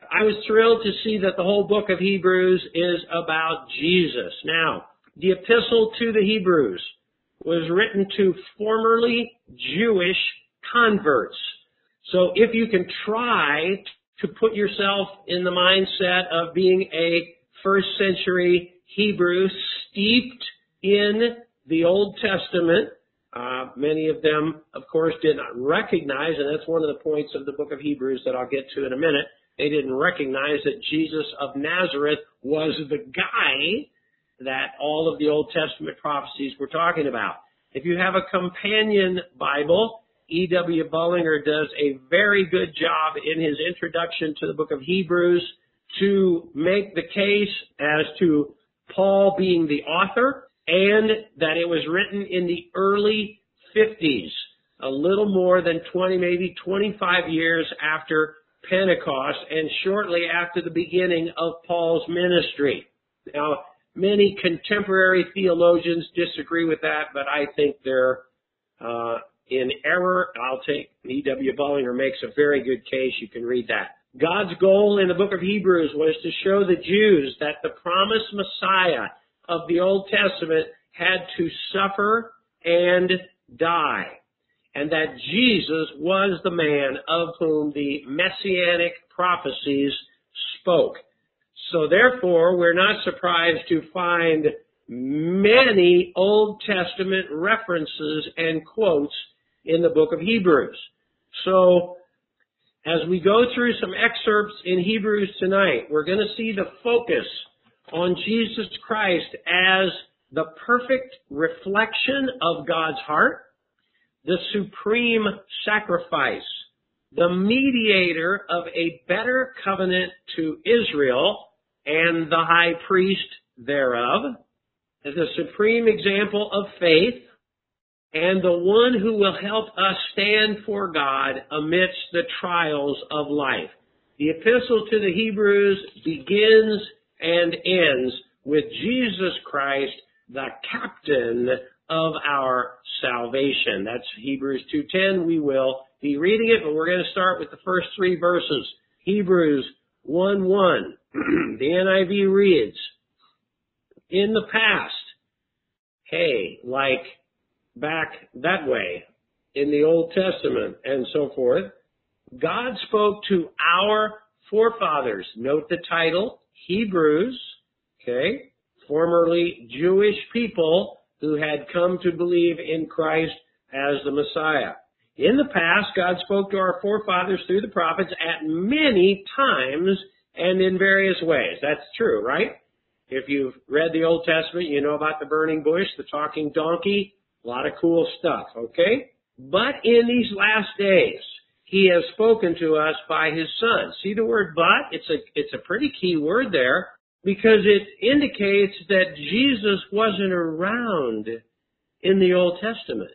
I was thrilled to see that the whole book of Hebrews is about Jesus. Now, the epistle to the Hebrews was written to formerly Jewish converts. So if you can try to put yourself in the mindset of being a first century Hebrew steeped in the Old Testament, many of them, of course, did not recognize, and that's one of the points of the book of Hebrews that I'll get to in a minute, they didn't recognize that Jesus of Nazareth was the guy that all of the Old Testament prophecies were talking about. If you have a companion Bible, E.W. Bullinger does a very good job in his introduction to the book of Hebrews to make the case as to Paul being the author and that it was written in the early 50s, a little more than 20, maybe 25 years after Pentecost and shortly after the beginning of Paul's ministry. Now, many contemporary theologians disagree with that, but I think they're in error. I'll take E.W. Bullinger makes a very good case. You can read that. God's goal in the book of Hebrews was to show the Jews that the promised Messiah of the Old Testament had to suffer and die, and that Jesus was the man of whom the messianic prophecies spoke. So therefore, we're not surprised to find many Old Testament references and quotes in the book of Hebrews. So, as we go through some excerpts in Hebrews tonight, we're going to see the focus on Jesus Christ as the perfect reflection of God's heart, the supreme sacrifice, the mediator of a better covenant to Israel, and the high priest thereof, as a supreme example of faith, and the one who will help us stand for God amidst the trials of life. The epistle to the Hebrews begins and ends with Jesus Christ, the captain of our salvation. That's Hebrews 2:10. We will be reading it, but we're going to start with the first three verses. Hebrews 1:1. The NIV reads, in the past, like back that way in the Old Testament and so forth, God spoke to our forefathers. Note the title, Hebrews, formerly Jewish people who had come to believe in Christ as the Messiah. In the past, God spoke to our forefathers through the prophets at many times and in various ways. That's true, right? If you've read the Old Testament, you know about the burning bush, the talking donkey, a lot of cool stuff, okay? But in these last days, He has spoken to us by His Son. See the word but? It's a pretty key word there because it indicates that Jesus wasn't around in the Old Testament.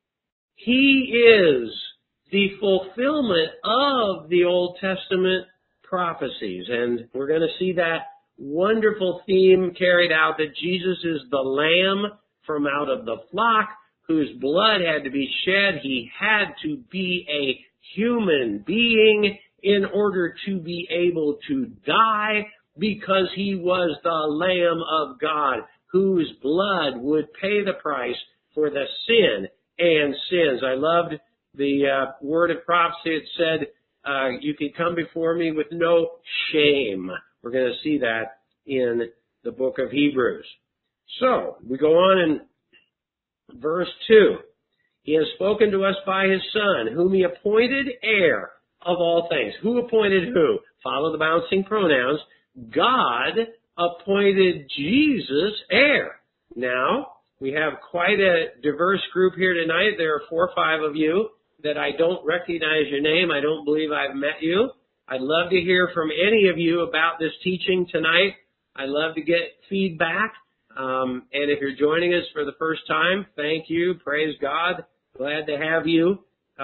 He is the fulfillment of the Old Testament prophecies. And we're going to see that wonderful theme carried out that Jesus is the Lamb from out of the flock whose blood had to be shed. He had to be a human being in order to be able to die because He was the Lamb of God whose blood would pay the price for the sin and sins. I loved the word of prophecy. It said, you can come before me with no shame. We're going to see that in the book of Hebrews. So, we go on in verse 2. He has spoken to us by His Son, whom He appointed heir of all things. Who appointed who? Follow the bouncing pronouns. God appointed Jesus heir. Now, we have quite a diverse group here tonight. There are 4 or 5 of you that I don't recognize your name. I don't believe I've met you. I'd love to hear from any of you about this teaching tonight. I'd love to get feedback. And if you're joining us for the first time, thank you. Praise God. Glad to have you.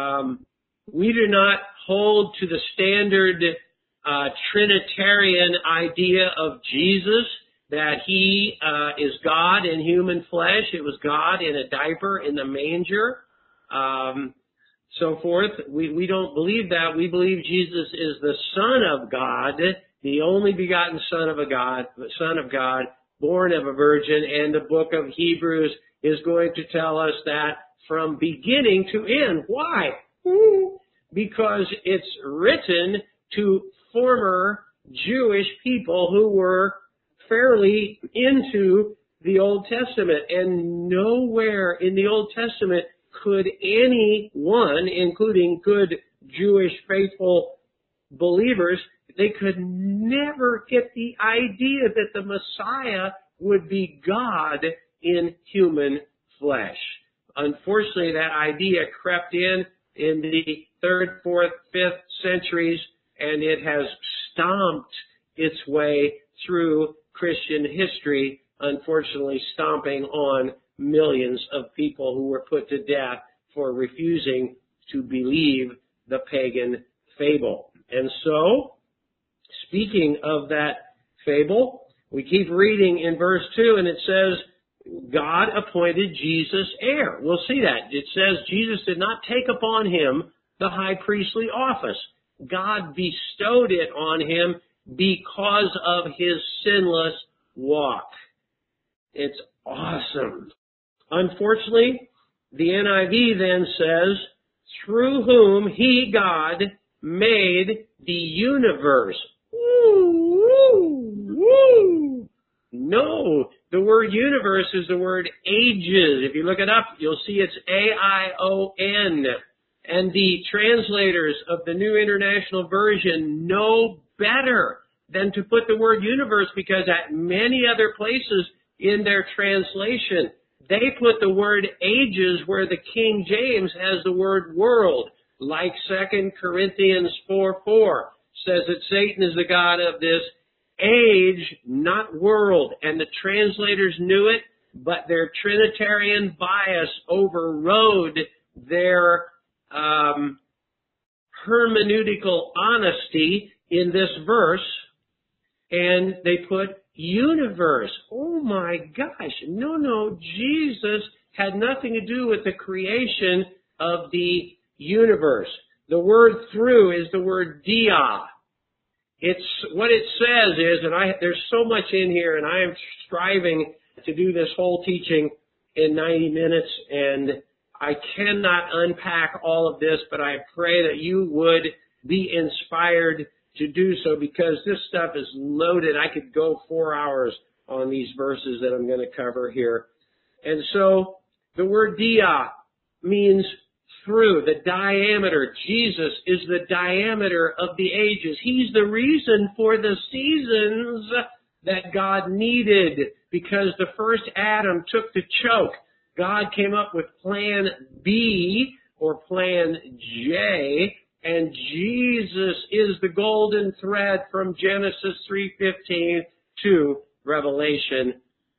We do not hold to the standard Trinitarian idea of Jesus, that He is God in human flesh. It was God in a diaper in the manger. so forth. We don't believe that. We believe Jesus is the Son of God, the only begotten Son of God, born of a virgin, and the book of Hebrews is going to tell us that from beginning to end. Why? Because it's written to former Jewish people who were fairly into the Old Testament, and nowhere in the Old Testament could anyone, including good Jewish faithful believers, they could never get the idea that the Messiah would be God in human flesh. Unfortunately, that idea crept in the 3rd, 4th, 5th centuries, and it has stomped its way through Christian history, unfortunately stomping on millions of people who were put to death for refusing to believe the pagan fable. And so, speaking of that fable, we keep reading in verse 2, and it says, God appointed Jesus heir. We'll see that. It says Jesus did not take upon him the high priestly office. God bestowed it on him because of his sinless walk. It's awesome. Unfortunately, the NIV then says, through whom he, God, made the universe. No, the word universe is the word ages. If you look it up, you'll see it's AION. And the translators of the New International Version know better than to put the word universe, because at many other places in their translation, they put the word ages where the King James has the word world, like 2 Corinthians 4:4 says that Satan is the god of this age, not world. And the translators knew it, but their Trinitarian bias overrode their hermeneutical honesty in this verse, and they put universe. Oh my gosh. No, Jesus had nothing to do with the creation of the universe. The word through is the word dia. It's what it says is, and there's so much in here, and I am striving to do this whole teaching in 90 minutes, and I cannot unpack all of this, but I pray that you would be inspired to do so, because this stuff is loaded. I could go 4 hours on these verses that I'm going to cover here. And so the word dia means through, the diameter. Jesus is the diameter of the ages. He's the reason for the seasons that God needed, because the first Adam took the choke. God came up with plan B or plan J, and Jesus is the golden thread from Genesis 3:15 to Revelation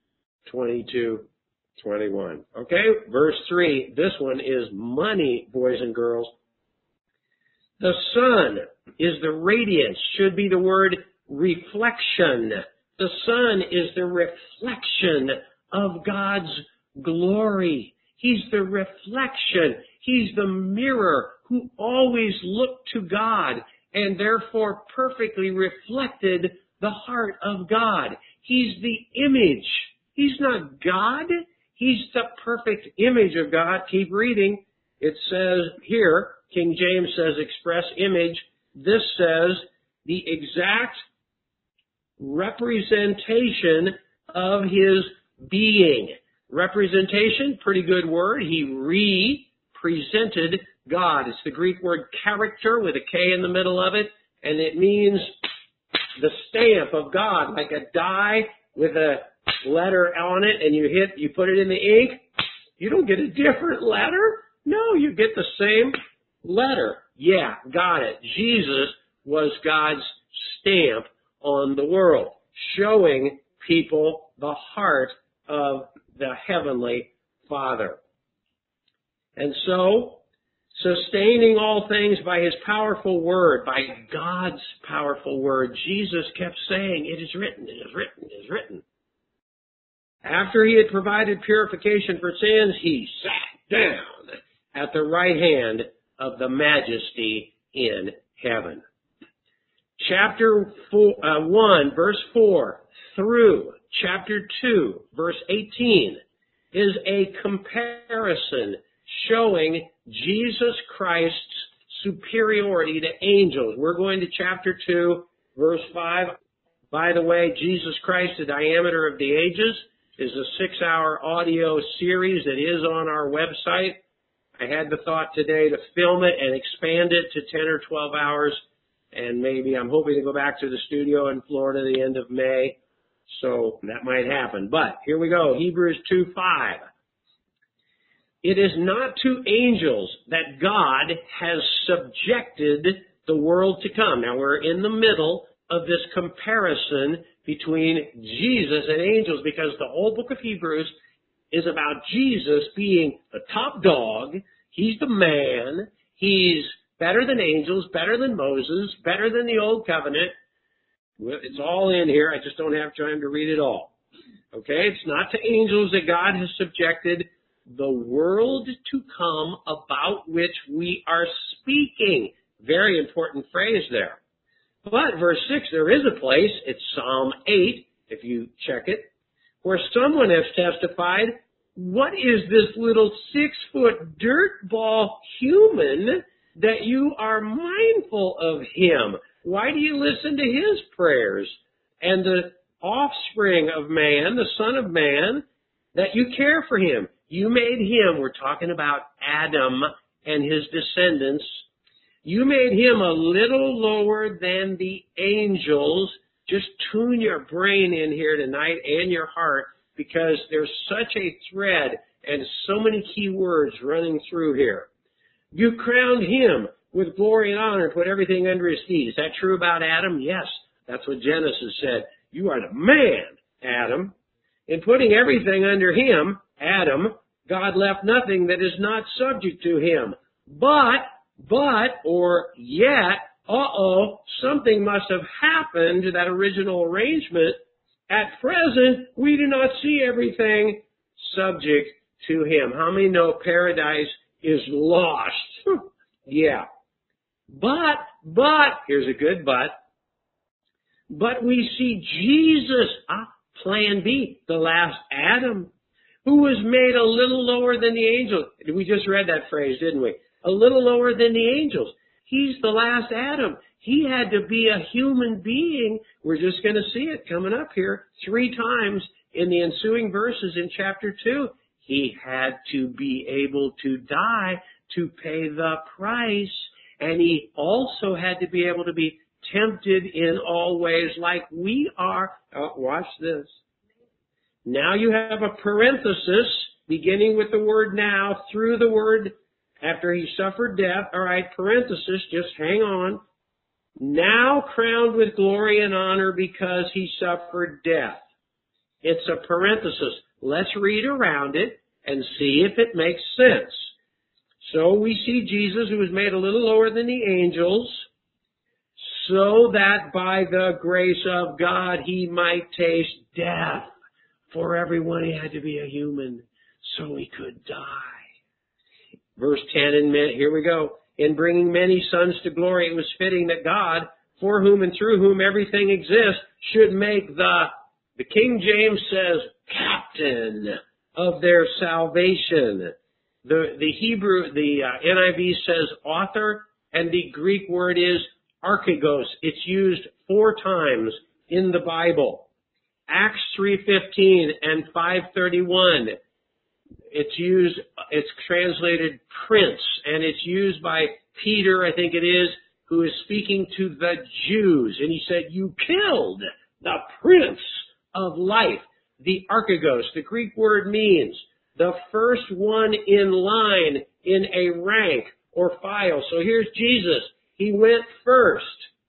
22:21. Okay, verse 3. This one is money, boys and girls. The sun is the radiance, should be the word reflection. The sun is the reflection of God's glory. He's the reflection. He's the mirror who always looked to God and therefore perfectly reflected the heart of God. He's the image. He's not God. He's the perfect image of God. Keep reading. It says here, King James says express image. This says the exact representation of his being. Representation, pretty good word. He represented God. It's the Greek word character with a K in the middle of it, and it means the stamp of God, like a die with a letter on it, and you put it in the ink. You don't get a different letter. No, you get the same letter. Yeah, got it. Jesus was God's stamp on the world, showing people the heart of the Heavenly Father. And so, sustaining all things by his powerful word, by God's powerful word, Jesus kept saying, it is written, it is written, it is written. After he had provided purification for sins, he sat down at the right hand of the majesty in heaven. Chapter 1, verse 4 through chapter 2, verse 18 is a comparison showing Jesus Christ's superiority to angels. We're going to chapter 2, verse 5. By the way, Jesus Christ, the Diameter of the Ages, is a 6-hour audio series that is on our website. I had the thought today to film it and expand it to 10 or 12 hours, and maybe I'm hoping to go back to the studio in Florida the end of May, so that might happen. But here we go, Hebrews 2:5. It is not to angels that God has subjected the world to come. Now we're in the middle of this comparison between Jesus and angels, because the whole book of Hebrews is about Jesus being the top dog. He's the man. He's better than angels, better than Moses, better than the Old Covenant. It's all in here. I just don't have time to read it all. Okay? It's not to angels that God has subjected the world to come about which we are speaking. Very important phrase there. But verse 6, there is a place, it's Psalm 8, if you check it, where someone has testified, what is this little 6-foot dirt ball human that you are mindful of him? Why do you listen to his prayers? And the offspring of man, the Son of Man, that you care for him. You made him, we're talking about Adam and his descendants, you made him a little lower than the angels. Just tune your brain in here tonight and your heart, because there's such a thread and so many key words running through here. You crowned him with glory and honor and put everything under his feet. Is that true about Adam? Yes. That's what Genesis said. You are the man, Adam. In putting everything under him, Adam, God left nothing that is not subject to him. But, or yet, something must have happened to that original arrangement. At present, we do not see everything subject to him. How many know paradise is lost? Yeah. But, here's a good but we see Jesus, plan B, the last Adam, who was made a little lower than the angels. We just read that phrase, didn't we? A little lower than the angels. He's the last Adam. He had to be a human being. We're just going to see it coming up here 3 times in the ensuing verses in chapter 2. He had to be able to die to pay the price. And he also had to be able to be tempted in all ways like we are. Watch this. Now you have a parenthesis beginning with the word now through the word after he suffered death. All right, parenthesis, just hang on. Now crowned with glory and honor because he suffered death. It's a parenthesis. Let's read around it and see if it makes sense. So we see Jesus, who was made a little lower than the angels, so that by the grace of God he might taste death. For everyone he had to be a human, so he could die. Verse 10, here we go. In bringing many sons to glory, it was fitting that God, for whom and through whom everything exists, should make the King James says, captain of their salvation. The Hebrew, the NIV says author, and the Greek word is archegos. It's used 4 times in the Bible. Acts 3:15 and 5:31. It's translated prince, and it's used by Peter, I think it is, who is speaking to the Jews. And he said, you killed the Prince of Life. The archegos, the Greek word means the first one in line in a rank or file. So here's Jesus. He went first.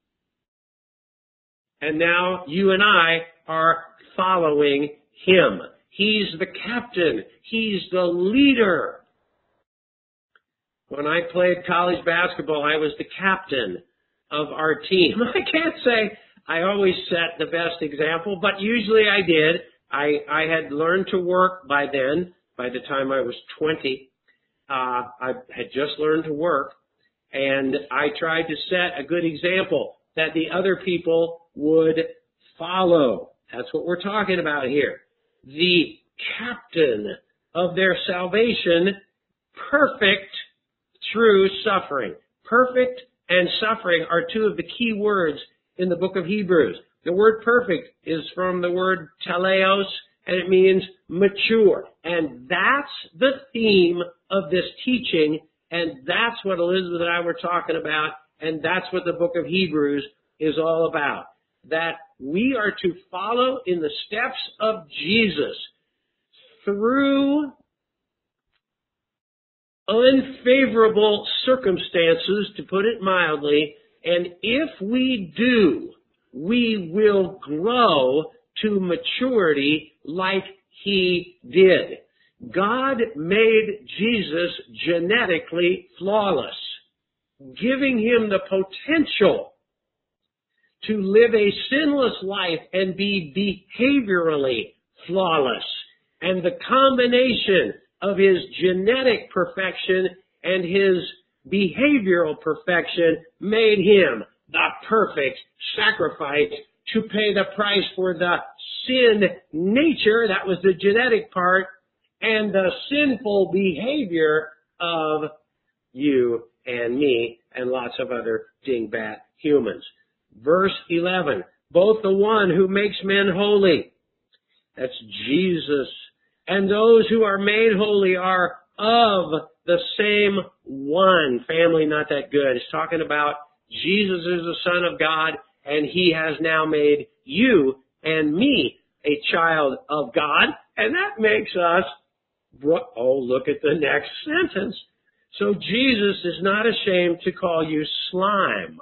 And now you and I are following him. He's the captain. He's the leader. When I played college basketball, I was the captain of our team. I can't say I always set the best example, but usually I did. I had learned to work by then. By the time I was 20, I had just learned to work. And I tried to set a good example that the other people would follow. That's what we're talking about here. The captain of their salvation, perfect through suffering. Perfect and suffering are two of the key words in the book of Hebrews. The word perfect is from the word teleos, and it means mature. And that's the theme of this teaching, and that's what Elizabeth and I were talking about, and that's what the book of Hebrews is all about. That we are to follow in the steps of Jesus through unfavorable circumstances, to put it mildly, and if we do, we will grow to maturity like He did. God made Jesus genetically flawless, giving Him the potential to live a sinless life and be behaviorally flawless. And the combination of His genetic perfection and His behavioral perfection made Him the perfect sacrifice to pay the price for the sin nature, that was the genetic part, and the sinful behavior of you and me and lots of other dingbat humans. Verse 11, both the one who makes men holy, that's Jesus, and those who are made holy are of the same one. Family not that good. It's talking about Jesus is the Son of God, and He has now made you and me a child of God, and that makes us, look at the next sentence. So Jesus is not ashamed to call you slime.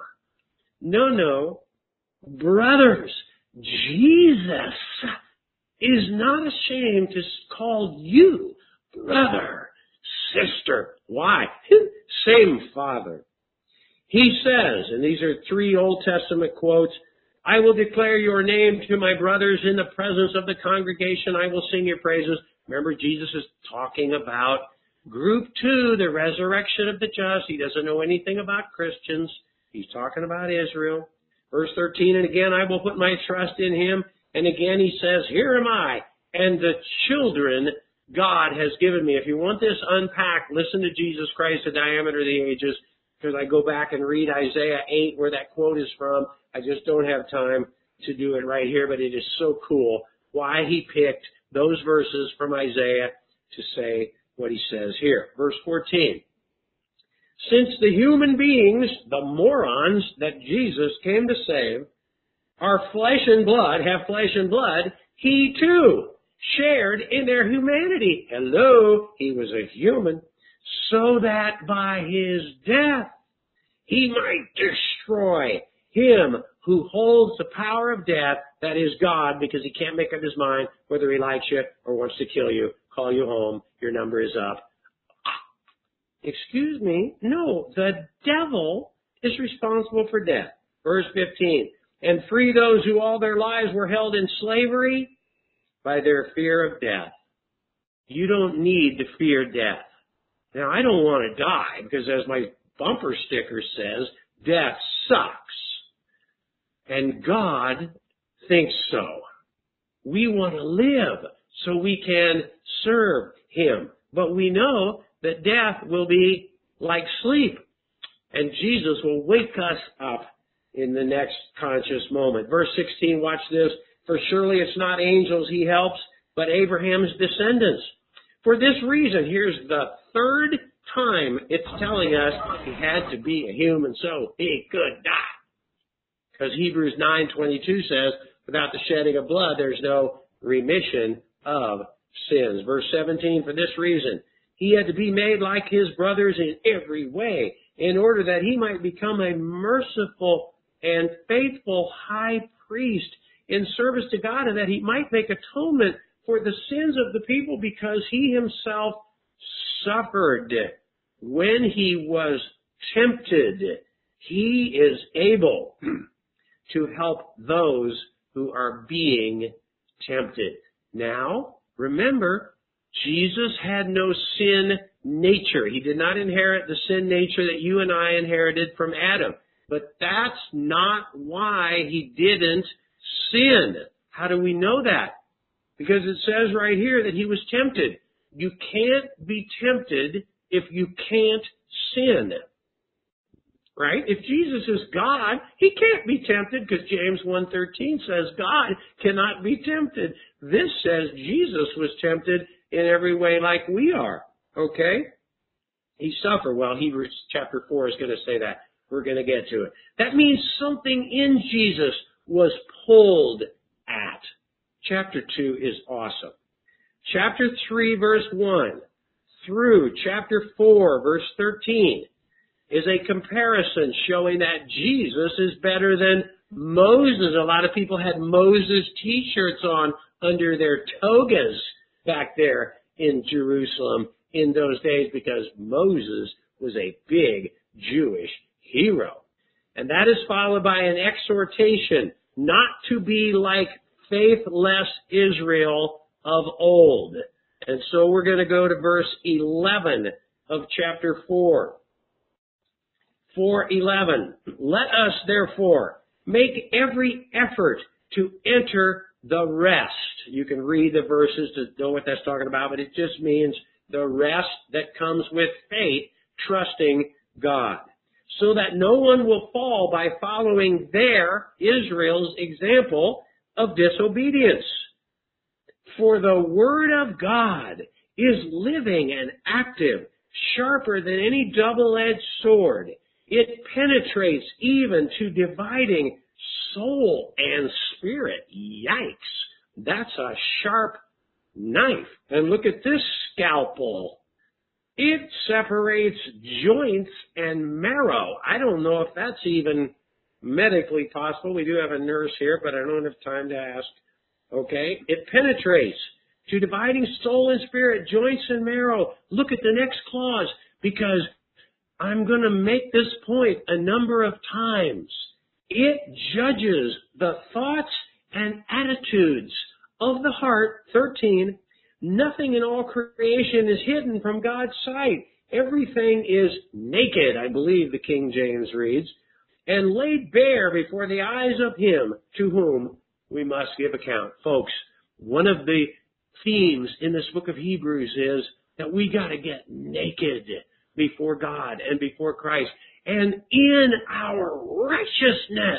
No, brothers, Jesus is not ashamed to call you brother, sister. Why? Same Father. He says, and these are 3 Old Testament quotes, I will declare your name to my brothers in the presence of the congregation. I will sing your praises. Remember, Jesus is talking about group 2, the resurrection of the just. He doesn't know anything about Christians. He's talking about Israel. Verse 13, and again, I will put my trust in Him. And again, He says, here am I, and the children God has given me. If you want this unpacked, listen to Jesus Christ, the diameter of the ages, because I go back and read Isaiah 8, where that quote is from. I just don't have time to do it right here, but it is so cool why He picked those verses from Isaiah to say what He says here. Verse 14. Since the human beings, the morons that Jesus came to save, are flesh and blood, have flesh and blood, He too shared in their humanity. Hello, He was a human, so that by His death He might destroy him who holds the power of death, that is God, because He can't make up His mind whether He likes you or wants to kill you, call you home, your number is up. Excuse me, no, the devil is responsible for death. Verse 15, and free those who all their lives were held in slavery by their fear of death. You don't need to fear death. Now, I don't want to die because, as my bumper sticker says, death sucks. And God thinks so. We want to live so we can serve Him. But we know that death will be like sleep. And Jesus will wake us up in the next conscious moment. Verse 16, watch this. For surely it's not angels He helps, but Abraham's descendants. For this reason, here's the 3rd time it's telling us He had to be a human so He could die. Because Hebrews 9:22 says, without the shedding of blood, there's no remission of sins. Verse 17, for this reason, He had to be made like His brothers in every way, in order that He might become a merciful and faithful high priest in service to God, and that He might make atonement for the sins of the people, because He Himself suffered when He was tempted. He is able to help those who are being tempted. Now, remember, Jesus had no sin nature. He did not inherit the sin nature that you and I inherited from Adam. But that's not why he didn't sin. How do we know that? Because it says right here that he was tempted. You can't be tempted if you can't sin. Right? If Jesus is God, he can't be tempted because James 1:13 says God cannot be tempted. This says Jesus was tempted in every way like we are. Okay? He suffered. Well, Hebrews chapter 4 is going to say that. We're going to get to it. That means something in Jesus was pulled at. Chapter 2 is awesome. Chapter 3 verse 1 through chapter 4 verse 13 is a comparison showing that Jesus is better than Moses. A lot of people had Moses t-shirts on under their togas back there in Jerusalem in those days because Moses was a big Jewish hero. And that is followed by an exhortation not to be like faithless Israel of old. And so we're going to go to verse 11 of chapter 4. 4:11. Let us therefore make every effort to enter the rest. You can read the verses to know what that's talking about, but it just means the rest that comes with faith, trusting God. So that no one will fall by following Israel's example of disobedience. For the word of God is living and active, sharper than any double-edged sword. It penetrates even to dividing soul and spirit. Yikes. That's a sharp knife. And look at this scalpel. It separates joints and marrow. I don't know if that's even medically possible. We do have a nurse here, but I don't have time to ask. Okay? It penetrates to dividing soul and spirit, joints and marrow. Look at the next clause, because I'm going to make this point a number of times. It judges the thoughts and attitudes of the heart. 13. Nothing in all creation is hidden from God's sight. Everything is naked, I believe the King James reads, and laid bare before the eyes of him to whom we must give account. Folks, one of the themes in this book of Hebrews is that we got to get naked before God and before Christ. And in our righteousness,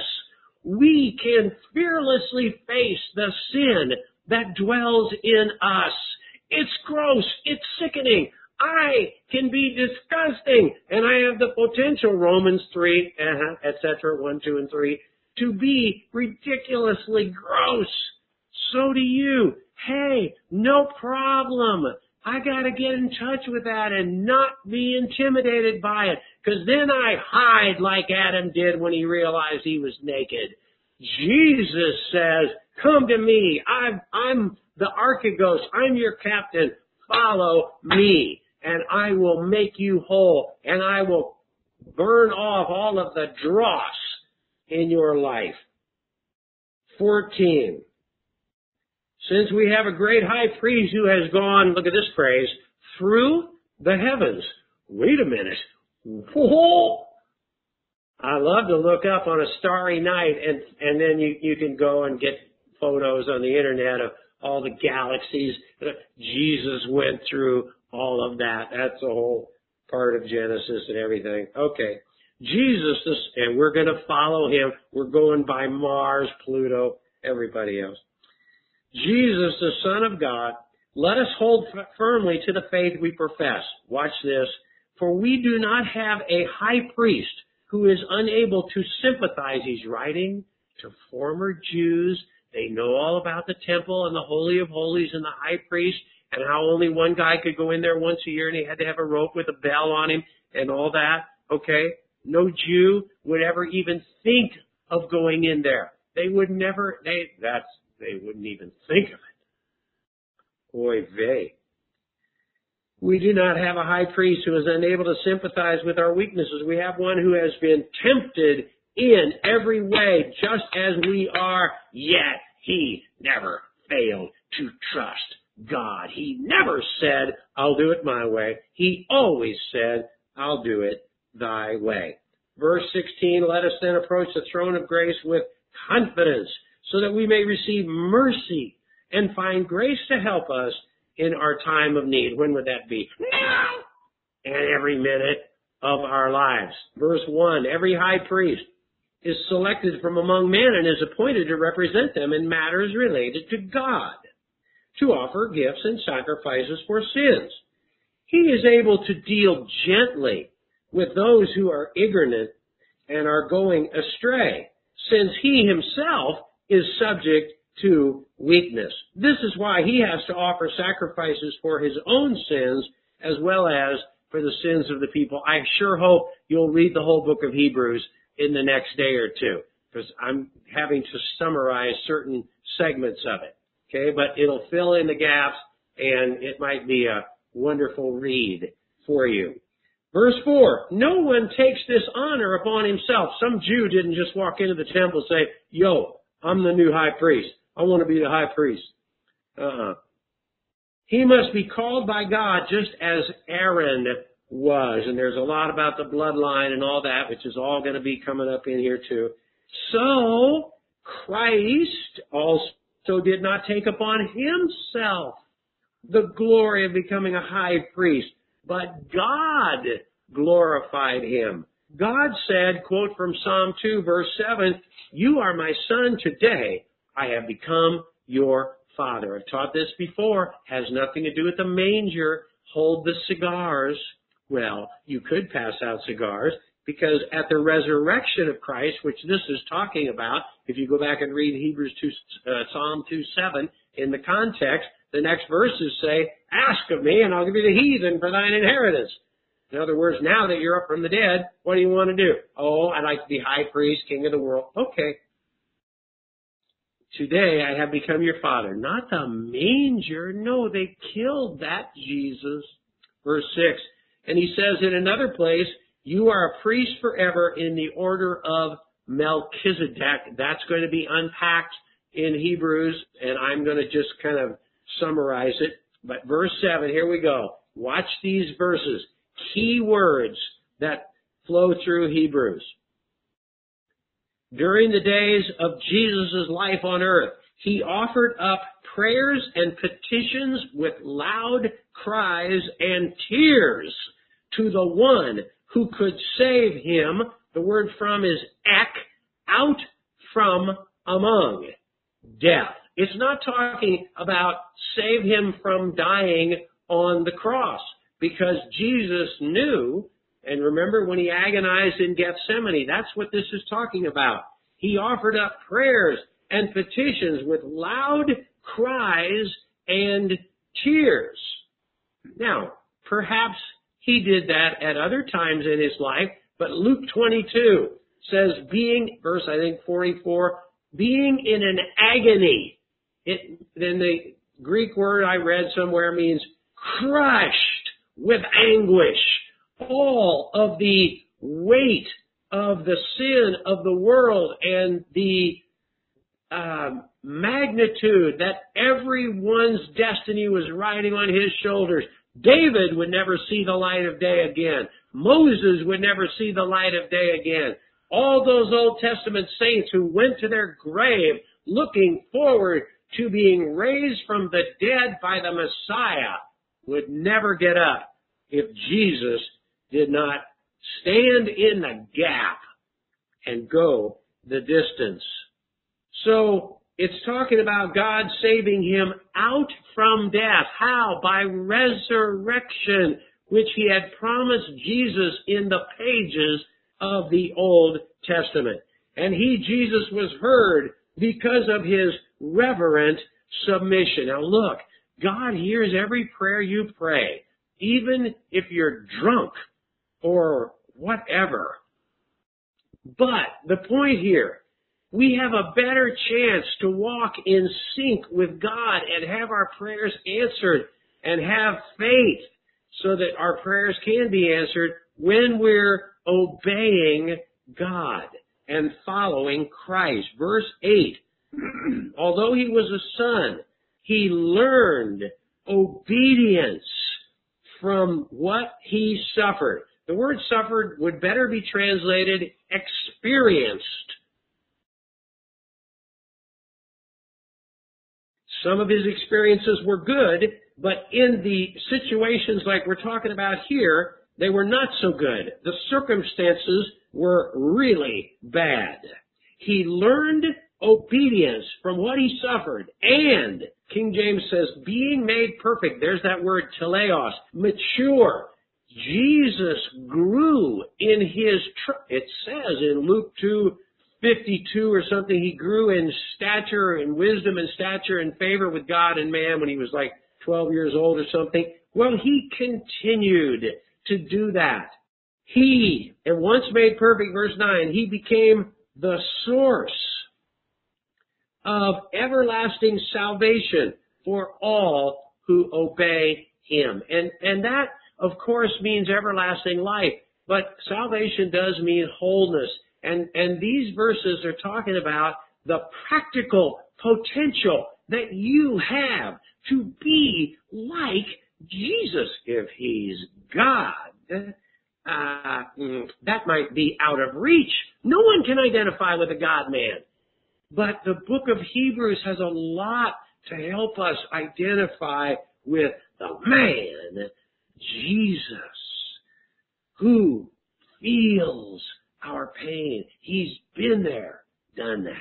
we can fearlessly face the sin that dwells in us. It's gross. It's sickening. I can be disgusting. And I have the potential, Romans 3, etc., 1, 2, and 3, to be ridiculously gross. So do you. Hey, no problem. I got to get in touch with that and not be intimidated by it, because then I hide like Adam did when he realized he was naked. Jesus says, come to me. I'm the Archegos. I'm your captain. Follow me, and I will make you whole, and I will burn off all of the dross in your life. 14. Since we have a great high priest who has gone, look at this phrase, through the heavens. Wait a minute. Whoa! I love to look up on a starry night, and then you can go and get photos on the internet of all the galaxies. Jesus went through all of that. That's a whole part of Genesis and everything. Okay. Jesus, and we're going to follow him. We're going by Mars, Pluto, everybody else. Jesus, the Son of God, let us hold firmly to the faith we profess. Watch this. For we do not have a high priest who is unable to sympathize. He's writing to former Jews. They know all about the temple and the Holy of Holies and the high priest and how only one guy could go in there once a year and he had to have a rope with a bell on him and all that. Okay? No Jew would ever even think of going in there. They would never, they wouldn't even think of it. Oy vey. We do not have a high priest who is unable to sympathize with our weaknesses. We have one who has been tempted in every way, just as we are, yet he never failed to trust God. He never said, I'll do it my way. He always said, I'll do it thy way. Verse 16, let us then approach the throne of grace with confidence so that we may receive mercy and find grace to help us in our time of need. When would that be? Now! And every minute of our lives. Verse 1, every high priest is selected from among men and is appointed to represent them in matters related to God, to offer gifts and sacrifices for sins. He is able to deal gently with those who are ignorant and are going astray, since he himself is subject to weakness. This is why he has to offer sacrifices for his own sins as well as for the sins of the people. I sure hope you'll read the whole book of Hebrews in the next day or two, because I'm having to summarize certain segments of it. Okay, but it'll fill in the gaps, and it might be a wonderful read for you. Verse 4, no one takes this honor upon himself. Some Jew didn't just walk into the temple and say, yo, I'm the new high priest. I want to be the high priest. He must be called by God just as Aaron was. And there's a lot about the bloodline and all that, which is all going to be coming up in here too. So Christ also did not take upon himself the glory of becoming a high priest, but God glorified him. God said, quote from Psalm 2, verse 7, you are my son today. I have become your Father. I've taught this before. Has nothing to do with the manger. Hold the cigars. Well, you could pass out cigars because at the resurrection of Christ, which this is talking about, if you go back and read Hebrews 2, Psalm 2:7 in the context, the next verses say, ask of me and I'll give you the heathen for thine inheritance. In other words, now that you're up from the dead, what do you want to do? Oh, I'd like to be high priest, king of the world. Okay. Today I have become your Father. Not the manger. No, they killed that Jesus. Verse 6. And he says in another place, you are a priest forever in the order of Melchizedek. That's going to be unpacked in Hebrews, and I'm going to just kind of summarize it. But verse 7, here we go. Watch these verses. Key words that flow through Hebrews. During the days of Jesus' life on earth, he offered up prayers and petitions with loud cries and tears to the one who could save him. The word from is ek, out from among death. It's not talking about save him from dying on the cross, because Jesus knew, and remember when he agonized in Gethsemane, that's what this is talking about. He offered up prayers and petitions with loud cries and tears. Now, perhaps he did that at other times in his life, but Luke 22 says being, verse I think 44, being in an agony. Then the Greek word I read somewhere means crushed with anguish. All of the weight of the sin of the world and the magnitude that everyone's destiny was riding on his shoulders. David would never see the light of day again. Moses would never see the light of day again. All those Old Testament saints who went to their grave looking forward to being raised from the dead by the Messiah would never get up if Jesus did not stand in the gap and go the distance. So it's talking about God saving him out from death. How? By resurrection, which he had promised Jesus in the pages of the Old Testament. And he, Jesus, was heard because of his reverent submission. Now look, God hears every prayer you pray, even if you're drunk or whatever. But the point here, we have a better chance to walk in sync with God and have our prayers answered and have faith so that our prayers can be answered when we're obeying God and following Christ. Verse 8, although he was a son, he learned obedience from what he suffered. The word suffered would better be translated experienced. Some of his experiences were good, but in the situations like we're talking about here, they were not so good. The circumstances were really bad. He learned obedience from what he suffered, and King James says, being made perfect. There's that word teleos, mature. Jesus grew in his, it says in Luke 2:52 or something, he grew in stature and wisdom and stature and favor with God and man when he was like 12 years old or something. Well, he continued to do that. He, and once made perfect, verse 9, he became the source of everlasting salvation for all who obey him. And that, of course, means everlasting life. But salvation does mean wholeness. And these verses are talking about the practical potential that you have to be like Jesus if he's God. That might be out of reach. No one can identify with a God-man. But the book of Hebrews has a lot to help us identify with the man, Jesus, who feels our pain. He's been there, done that.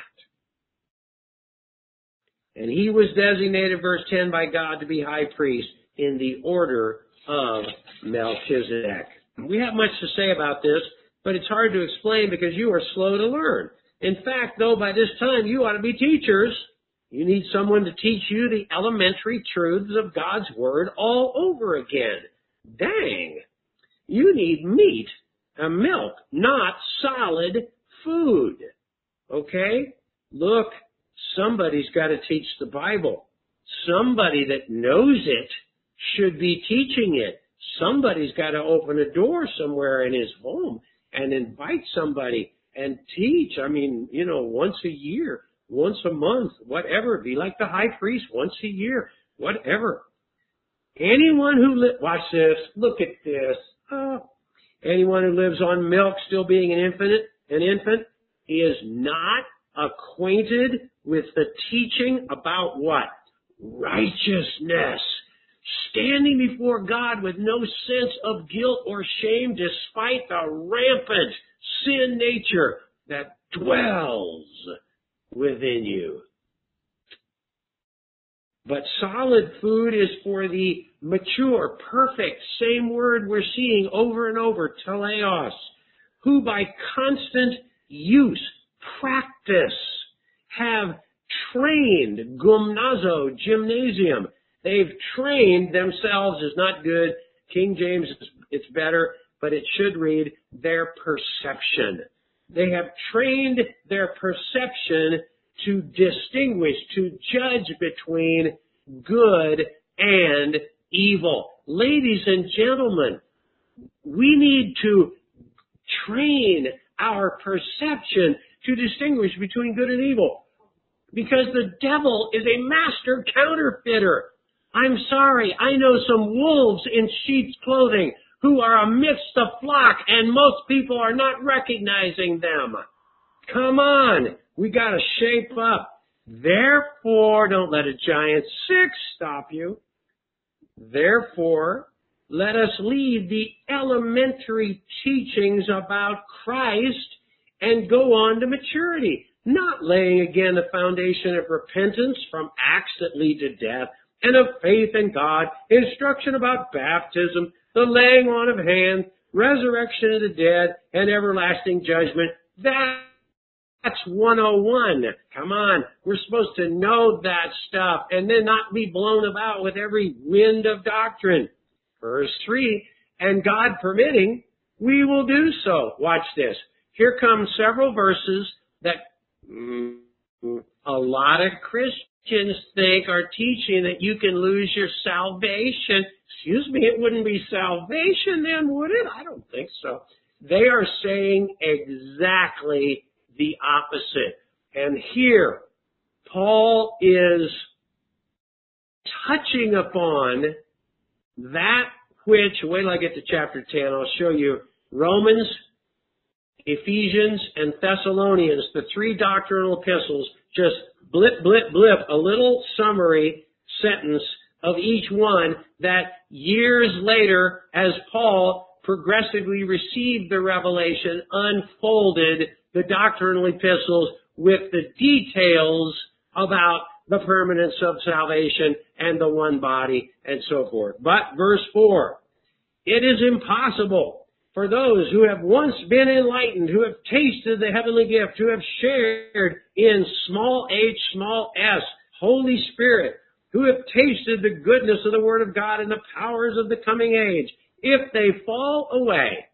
And he was designated, verse 10, by God to be high priest in the order of Melchizedek. We have much to say about this, but it's hard to explain because you are slow to learn. In fact, though, by this time you ought to be teachers. You need someone to teach you the elementary truths of God's Word all over again. Dang! You need meat and milk, not solid food. Okay? Look, somebody's got to teach the Bible. Somebody that knows it should be teaching it. Somebody's got to open a door somewhere in his home and invite somebody and teach. I mean, once a year, once a month, whatever. Be like the high priest once a year, whatever. Anyone who watch this, look at this. Anyone who lives on milk, still being an infant, is not acquainted with the teaching about what? Righteousness. Standing before God with no sense of guilt or shame despite the rampant sin nature that dwells within you. But solid food is for the mature, perfect, same word we're seeing over and over, teleos, who by constant use, practice, have trained, gymnazo, gymnasium. They've trained themselves is not good. King James, it's better, but it should read their perception. They have trained their perception to distinguish, to judge between good and evil. Ladies and gentlemen, we need to train our perception to distinguish between good and evil, because the devil is a master counterfeiter. I'm sorry, I know some wolves in sheep's clothing who are amidst the flock, and most people are not recognizing them. Come on, we got to shape up. Therefore, don't let a giant 6 stop you. Therefore, let us leave the elementary teachings about Christ and go on to maturity, not laying again the foundation of repentance from acts that lead to death, and of faith in God, instruction about baptism, the laying on of hands, resurrection of the dead, and everlasting judgment. That's 101. Come on. We're supposed to know that stuff and then not be blown about with every wind of doctrine. Verse 3, and God permitting, we will do so. Watch this. Here come several verses that a lot of Christians think are teaching that you can lose your salvation. Excuse me, it wouldn't be salvation then, would it? I don't think so. They are saying exactly the opposite. And here, Paul is touching upon that which, wait till I get to chapter 10, I'll show you Romans, Ephesians, and Thessalonians, the three doctrinal epistles, just blip, blip, blip, a little summary sentence of each one that years later, as Paul progressively received the revelation, unfolded the doctrinal epistles with the details about the permanence of salvation and the one body and so forth. But verse 4, it is impossible for those who have once been enlightened, who have tasted the heavenly gift, who have shared in small h, small s, Holy Spirit, who have tasted the goodness of the Word of God and the powers of the coming age, if they fall away,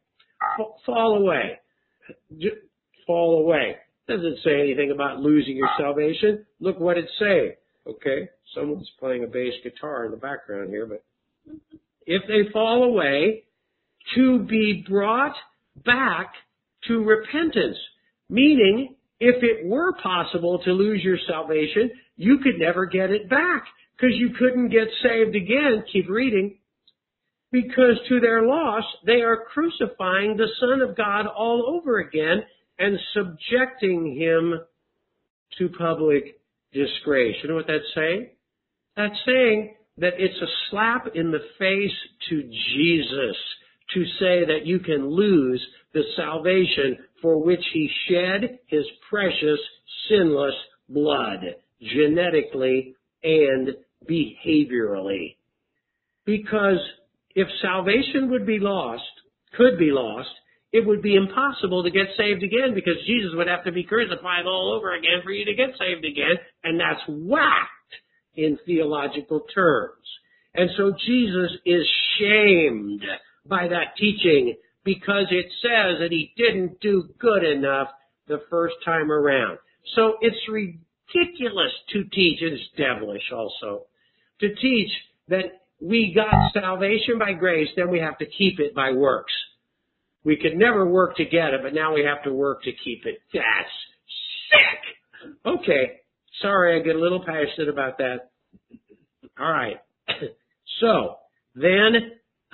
doesn't say anything about losing your salvation. Look what it's saying. Okay, someone's playing a bass guitar in the background here, but if they fall away, to be brought back to repentance. Meaning, if it were possible to lose your salvation, you could never get it back because you couldn't get saved again. Keep reading. Because to their loss, they are crucifying the Son of God all over again and subjecting him to public disgrace. You know what that's saying? That's saying that it's a slap in the face to Jesus to say that you can lose the salvation for which he shed his precious, sinless blood, genetically and behaviorally. Because if salvation could be lost, it would be impossible to get saved again because Jesus would have to be crucified all over again for you to get saved again, and that's whacked in theological terms. And so Jesus is shamed by that teaching because it says that he didn't do good enough the first time around. So it's ridiculous to teach, and it's devilish also, to teach that we got salvation by grace, then we have to keep it by works. We could never work to get it, but now we have to work to keep it. That's sick! Okay, sorry I get a little passionate about that. All right. So, then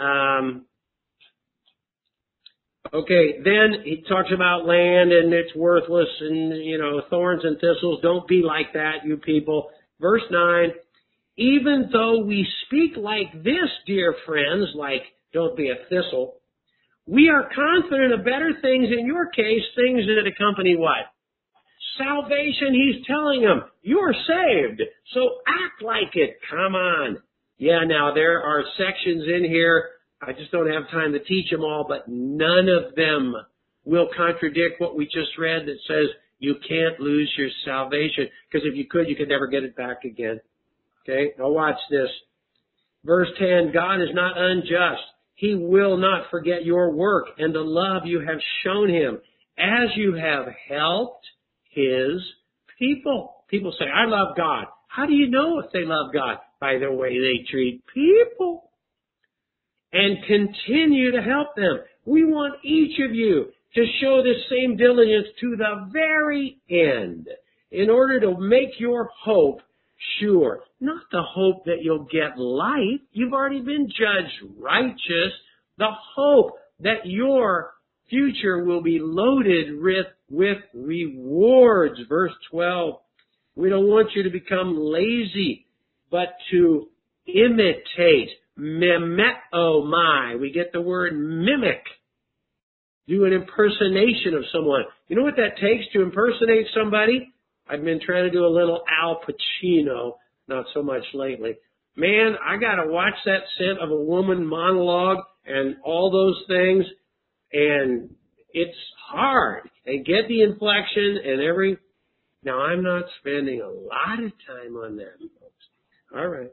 he talks about land and it's worthless and, thorns and thistles. Don't be like that, you people. Verse 9, even though we speak like this, dear friends, like don't be a thistle, we are confident of better things in your case, things that accompany what? Salvation, he's telling them. You're saved, so act like it. Come on. Yeah, now there are sections in here, I just don't have time to teach them all, but none of them will contradict what we just read that says you can't lose your salvation, because if you could never get it back again. Okay, now watch this. Verse 10, God is not unjust. He will not forget your work and the love you have shown him as you have helped his people. People say, I love God. How do you know if they love God? By the way they treat people. And continue to help them. We want each of you to show the same diligence to the very end in order to make your hope sure. Not the hope that you'll get life. You've already been judged righteous. The hope that your future will be loaded with rewards. Verse 12. We don't want you to become lazy, but to imitate. Mimeomai. We get the word mimic. Do an impersonation of someone. You know what that takes to impersonate somebody? I've been trying to do a little Al Pacino, not so much lately. Man, I gotta watch that Scent of a Woman monologue and all those things, and it's hard. And get the inflection and Now, I'm not spending a lot of time on that, folks. All right.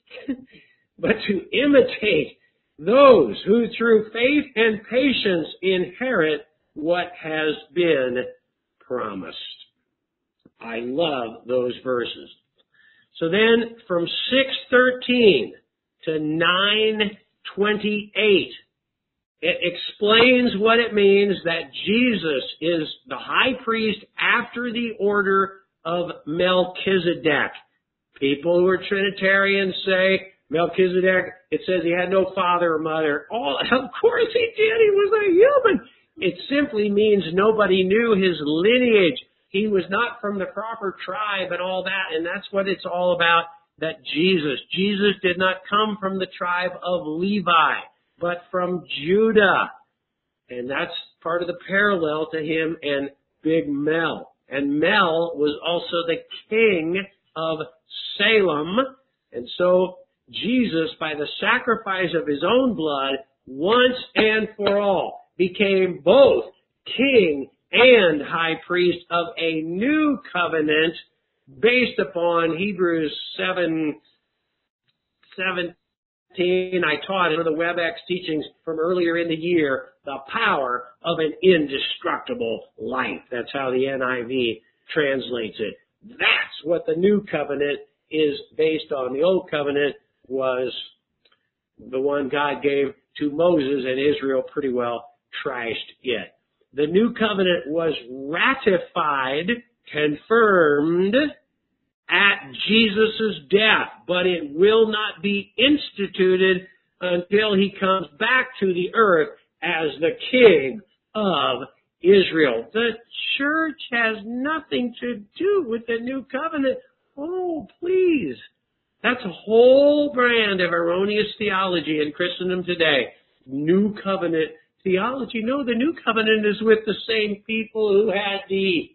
But to imitate those who through faith and patience inherit what has been promised. I love those verses. So then from 6:13 to 9:28, it explains what it means that Jesus is the high priest after the order of Melchizedek. People who are Trinitarians say Melchizedek, it says he had no father or mother. Of course he did. He was a human. It simply means nobody knew his lineage. He was not from the proper tribe and all that, and that's what it's all about, that Jesus did not come from the tribe of Levi, but from Judah. And that's part of the parallel to him and Big Mel. And Mel was also the king of Salem. And so Jesus, by the sacrifice of his own blood, once and for all, became both king and high priest of a new covenant based upon Hebrews 7:17. I taught in one of the WebEx teachings from earlier in the year, the power of an indestructible life. That's how the NIV translates it. That's what the new covenant is based on. The old covenant was the one God gave to Moses, and Israel pretty well trashed it. The new covenant was ratified, confirmed at Jesus' death, but it will not be instituted until he comes back to the earth as the King of Israel. The church has nothing to do with the new covenant. Oh, please. That's a whole brand of erroneous theology in Christendom today. New covenant theology. No, the new covenant is with the same people who had the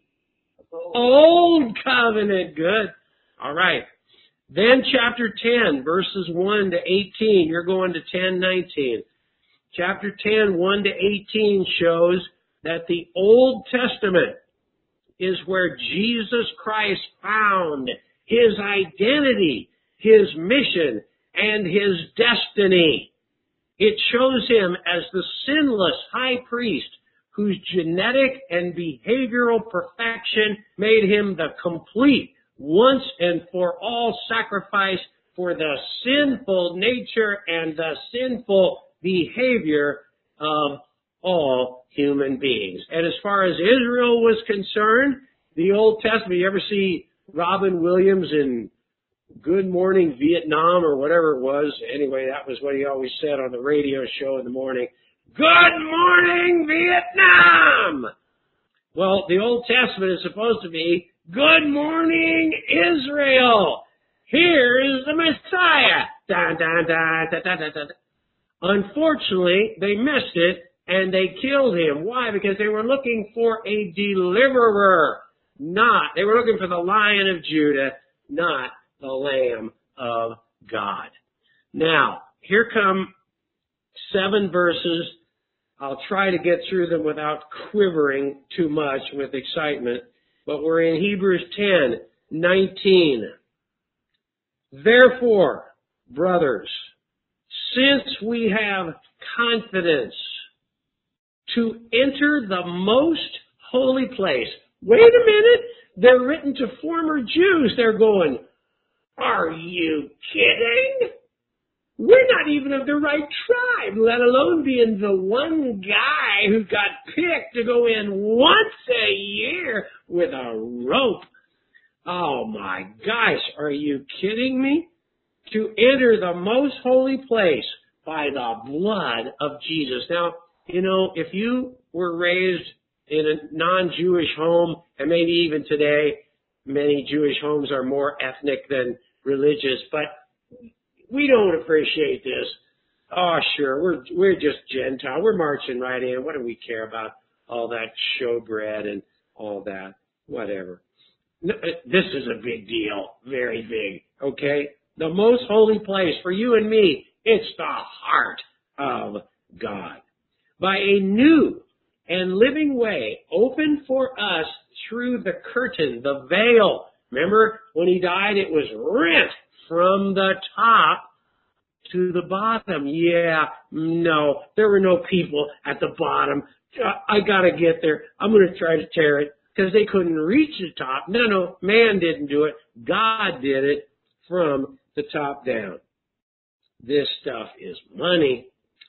old covenant. Good. All right. Then chapter 10, verses 1 to 18. You're going to 10:19. Chapter 10, 1 to 18 shows that the Old Testament is where Jesus Christ found his identity, his mission, and his destiny. It shows him as the sinless high priest whose genetic and behavioral perfection made him the complete, once and for all sacrifice for the sinful nature and the sinful behavior of all human beings. And as far as Israel was concerned, the Old Testament, you ever see Robin Williams in Good Morning Vietnam or whatever it was? Anyway, that was what he always said on the radio show in the morning. Good morning, Vietnam! Well, the Old Testament is supposed to be, good morning, Israel! Here is the Messiah! Dun, dun, dun, dun, dun, dun, dun. Unfortunately, they missed it and they killed him. Why? Because they were looking for a deliverer. They were looking for the Lion of Judah, not the Lamb of God. Now, here come 7 verses. I'll try to get through them without quivering too much with excitement. But we're in Hebrews 10:19. Therefore, brothers, since we have confidence to enter the most holy place. Wait a minute. They're written to former Jews. They're going, are you kidding? We're not even of the right tribe, let alone being the one guy who got picked to go in once a year with a rope. Oh my gosh, are you kidding me? To enter the most holy place by the blood of Jesus. Now, if you were raised in a non-Jewish home, and maybe even today, many Jewish homes are more ethnic than religious, but we don't appreciate this. Oh, sure, we're just Gentile. We're marching right in. What do we care about all that showbread and all that? Whatever. No, this is a big deal. Very big. Okay? The most holy place for you and me, it's the heart of God. By a new and living way opened for us through the curtain, the veil. Remember, when he died, it was rent from the top to the bottom. Yeah, no, there were no people at the bottom. I gotta get there. I'm gonna try to tear it because they couldn't reach the top. No, man didn't do it. God did it from the top down. This stuff is money.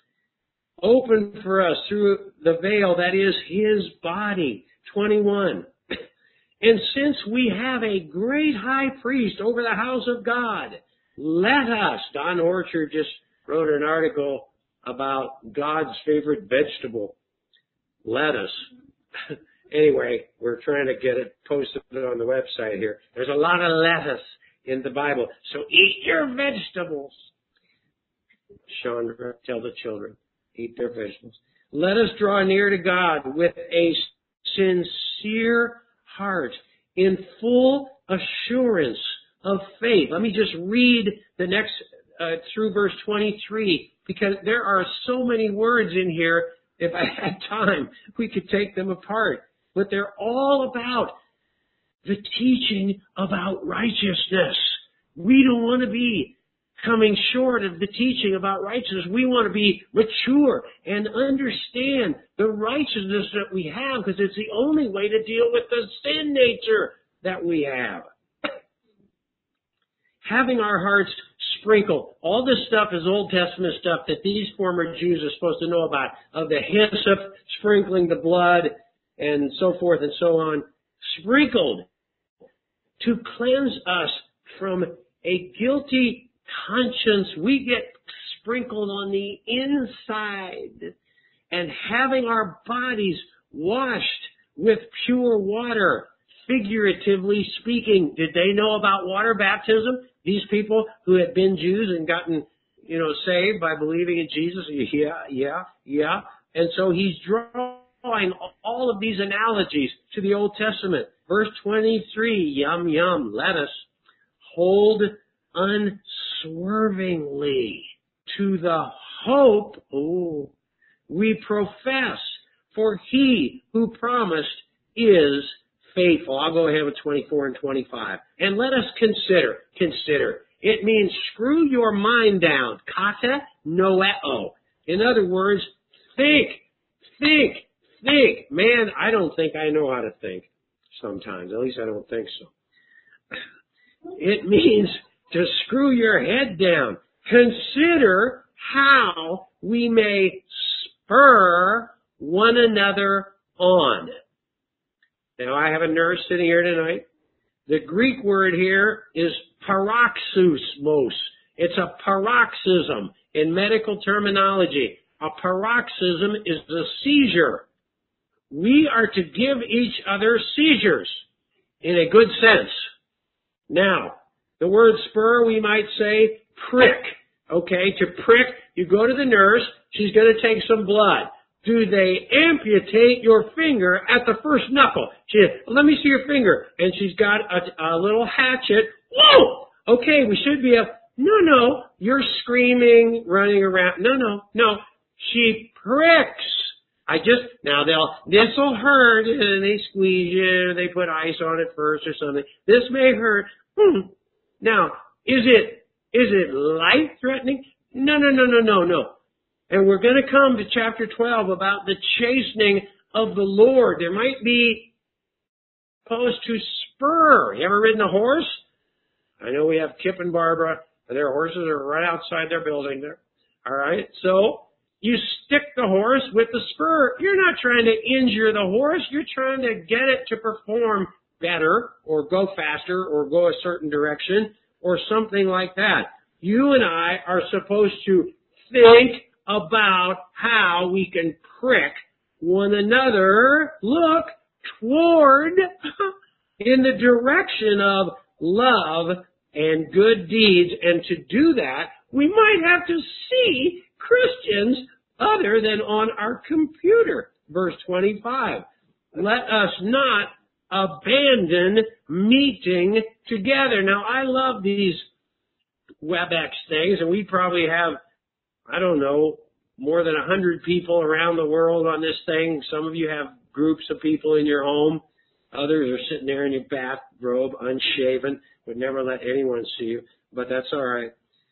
Open for us through the veil that is his body. 21. And since we have a great high priest over the house of God, let us, Don Orchard just wrote an article about God's favorite vegetable, lettuce. Anyway, we're trying to get it posted on the website here. There's a lot of lettuce in the Bible. So eat your vegetables. Chandra, tell the children, eat their vegetables. Let us draw near to God with a sincere heart in full assurance of faith. Let me just read the next through verse 23, because there are so many words in here. If I had time, we could take them apart. But they're all about the teaching about righteousness. We don't want to be coming short of the teaching about righteousness. We want to be mature and understand the righteousness that we have, because it's the only way to deal with the sin nature that we have. Having our hearts sprinkled. All this stuff is Old Testament stuff that these former Jews are supposed to know about, of the hyssop, sprinkling the blood, and so forth and so on. Sprinkled to cleanse us from a guilty conscience. We get sprinkled on the inside, and having our bodies washed with pure water. Figuratively speaking, did they know about water baptism? These people who had been Jews and gotten, saved by believing in Jesus? Yeah. And so he's drawing all of these analogies to the Old Testament. Verse 23, yum, let us hold unswervingly to the hope we profess, for he who promised is faithful. I'll go ahead with 24 and 25. And let us consider. It means screw your mind down. Kata noeo. In other words, think. Man, I don't think I know how to think sometimes. At least I don't think so. It means to screw your head down. Consider how we may spur one another on. Now, I have a nurse sitting here tonight. The Greek word here is paroxysmos. It's a paroxysm in medical terminology. A paroxysm is a seizure. We are to give each other seizures in a good sense. Now, the word spur, we might say prick. Okay, to prick, you go to the nurse, she's going to take some blood. Do they amputate your finger at the first knuckle? She says, let me see your finger. And she's got a little hatchet. Whoa! Okay, we should be no, you're screaming, running around. No. She pricks. This'll hurt, and they squeeze you, they put ice on it first or something. This may hurt. Now, is it life-threatening? No. And we're going to come to chapter 12 about the chastening of the Lord. There might be opposed to spur. You ever ridden a horse? I know we have Kip and Barbara. Their horses are right outside their building there. All right. So you stick the horse with the spur. You're not trying to injure the horse. You're trying to get it to perform better or go faster or go a certain direction or something like that. You and I are supposed to think about how we can prick one another, look toward in the direction of love and good deeds. And to do that, we might have to see Christians other than on our computer. Verse 25. Let us not abandon meeting together. Now, I love these WebEx things, and we probably have, I don't know, more than 100 people around the world on this thing. Some of you have groups of people in your home. Others are sitting there in your bathrobe, unshaven, would never let anyone see you, but that's all right.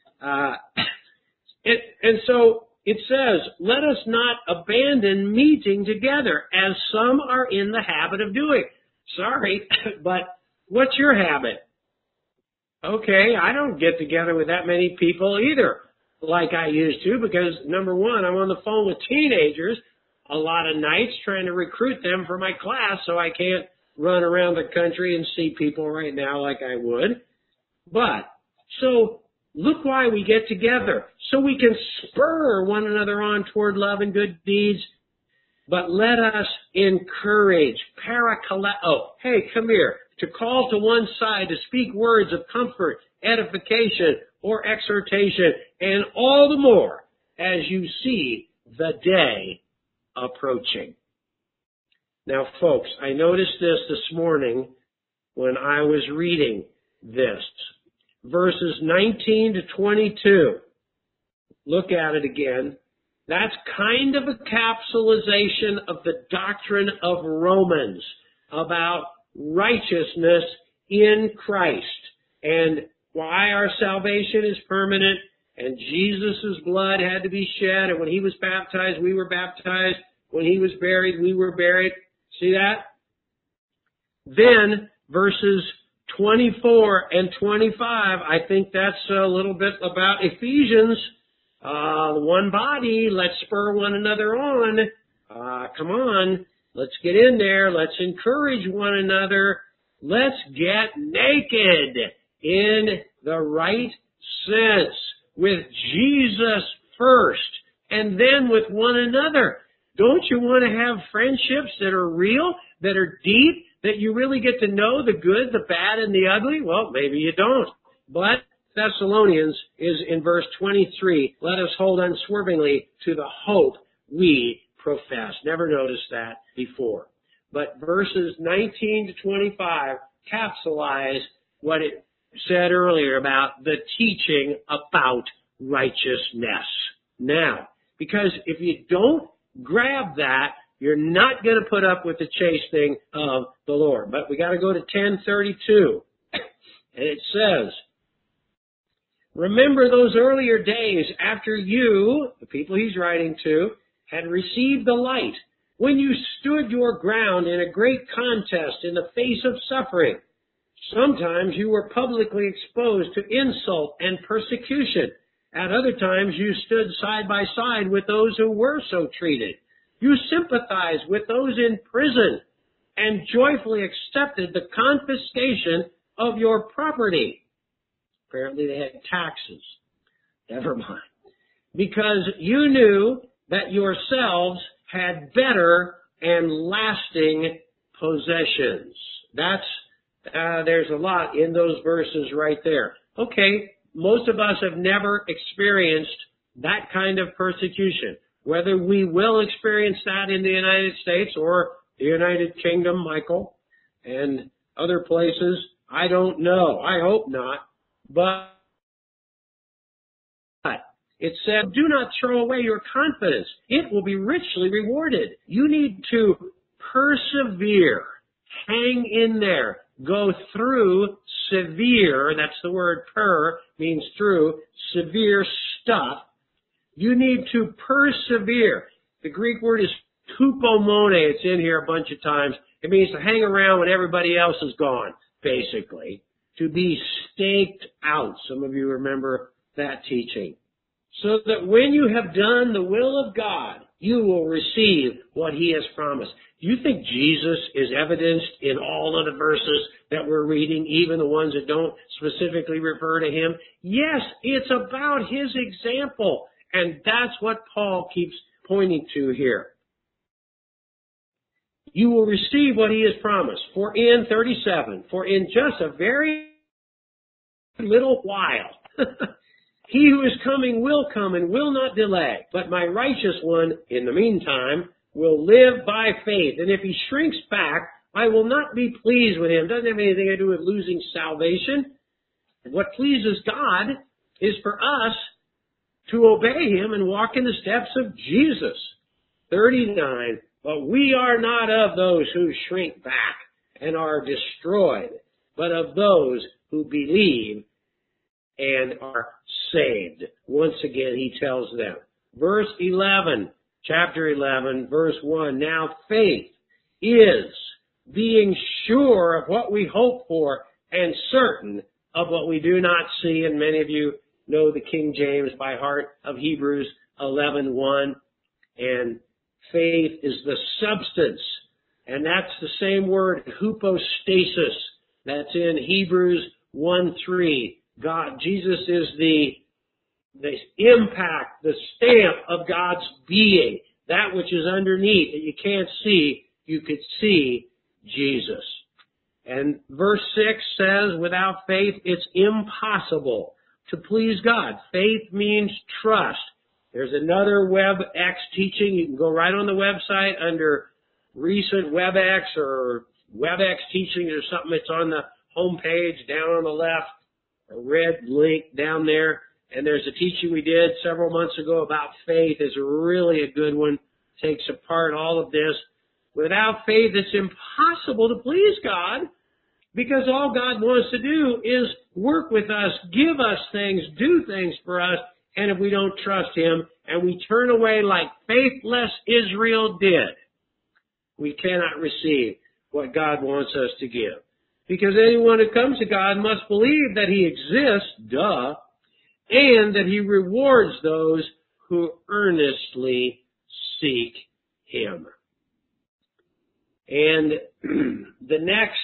And so it says, let us not abandon meeting together, as some are in the habit of doing. Sorry, but what's your habit? Okay, I don't get together with that many people either, like I used to, because number one, I'm on the phone with teenagers a lot of nights trying to recruit them for my class, so I can't run around the country and see people right now like I would. But, so, look why we get together. So we can spur one another on toward love and good deeds. But let us encourage, parakaleo. Hey, come here. To call to one side, to speak words of comfort, edification, or exhortation, and all the more as you see the day approaching. Now, folks, I noticed this morning when I was reading this. Verses 19 to 22. Look at it again. That's kind of a capsulization of the doctrine of Romans about righteousness in Christ and why our salvation is permanent and Jesus' blood had to be shed, and when he was baptized, we were baptized. When he was buried, we were buried. See that? Then verses 24 and 25, I think that's a little bit about Ephesians. One body, let's spur one another on. Come on, let's get in there. Let's encourage one another. Let's get naked in the right sense with Jesus first and then with one another. Don't you want to have friendships that are real, that are deep, that you really get to know the good, the bad, and the ugly? Well, maybe you don't. But Thessalonians is in verse 23. Let us hold unswervingly to the hope we profess. Never noticed that before. But verses 19 to 25 capsulize what it said earlier about the teaching about righteousness. Now, because if you don't grab that, you're not going to put up with the chastening of the Lord. But we got to go to 10:32. And it says, remember those earlier days after you, the people he's writing to, had received the light, when you stood your ground in a great contest in the face of suffering. Sometimes you were publicly exposed to insult and persecution. At other times you stood side by side with those who were so treated. You sympathized with those in prison and joyfully accepted the confiscation of your property. Apparently they had taxes. Never mind. Because you knew that yourselves had better and lasting possessions. There's a lot in those verses right there. Okay, most of us have never experienced that kind of persecution. Whether we will experience that in the United States or the United Kingdom, Michael, and other places, I don't know. I hope not. But it said, do not throw away your confidence. It will be richly rewarded. You need to persevere. Hang in there. Go through severe, that's the word means through, severe stuff. You need to persevere. The Greek word is tupomone. It's in here a bunch of times. It means to hang around when everybody else is gone, basically. To be staked out. Some of you remember that teaching. So that when you have done the will of God, you will receive what he has promised. Do you think Jesus is evidenced in all of the verses that we're reading, even the ones that don't specifically refer to him? Yes, it's about his example. And that's what Paul keeps pointing to here. You will receive what he has promised. For in 37, for in just a very little while, he who is coming will come and will not delay. But my righteous one, in the meantime, will live by faith. And if he shrinks back, I will not be pleased with him. Doesn't have anything to do with losing salvation. What pleases God is for us to obey him and walk in the steps of Jesus. 39, but we are not of those who shrink back and are destroyed, but of those who believe and are saved. Once again, he tells them. Verse 11, chapter 11, verse 1, now faith is being sure of what we hope for and certain of what we do not see. And many of you know the King James by heart of Hebrews 11:1. And faith is the substance And that's the same word, hypostasis. That's in Hebrews 1:3. Jesus is the impact, the stamp of God's being. That which is underneath that you can't see, you could see Jesus. And verse 6 says, without faith, it's impossible to please God. Faith means trust. There's another WebEx teaching. You can go right on the website under recent WebEx or WebEx teaching or something. It's on the home page down on the left, a red link down there. And there's a teaching we did several months ago about faith. It's really a good one. Takes apart all of this. Without faith, it's impossible to please God, because all God wants to do is work with us, give us things, do things for us. And if we don't trust Him and we turn away like faithless Israel did, we cannot receive what God wants us to give. Because anyone who comes to God must believe that He exists, and that He rewards those who earnestly seek Him. And the next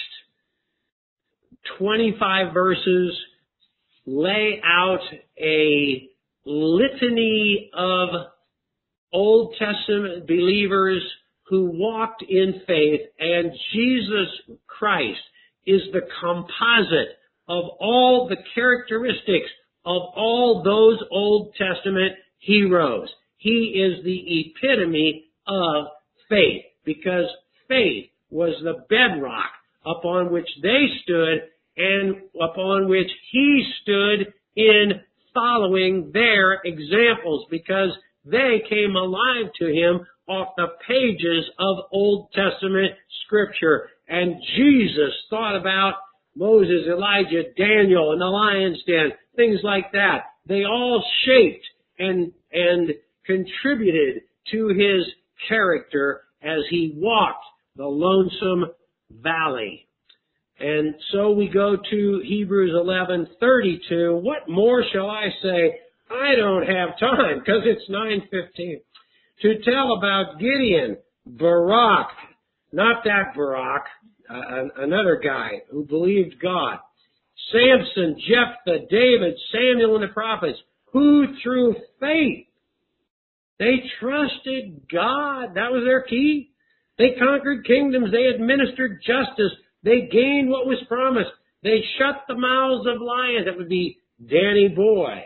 25 verses lay out a litany of Old Testament believers who walked in faith, and Jesus Christ is the composite of all the characteristics of all those Old Testament heroes. He is the epitome of faith, because faith was the bedrock upon which they stood and upon which He stood in following their examples, because they came alive to Him off the pages of Old Testament Scripture. And Jesus thought about Moses, Elijah, Daniel, and the lion's den, things like that. They all shaped and contributed to His character as He walked the lonesome valley. And so we go to Hebrews 11:32. What more shall I say? I don't have time, because it's 9:15. To tell about Gideon, Barak, not that Barak, another guy who believed God, Samson, Jephthah, David, Samuel, and the prophets, who through faith, they trusted God. That was their key. They conquered kingdoms. They administered justice. They gained what was promised. They shut the mouths of lions. That would be Danny Boy.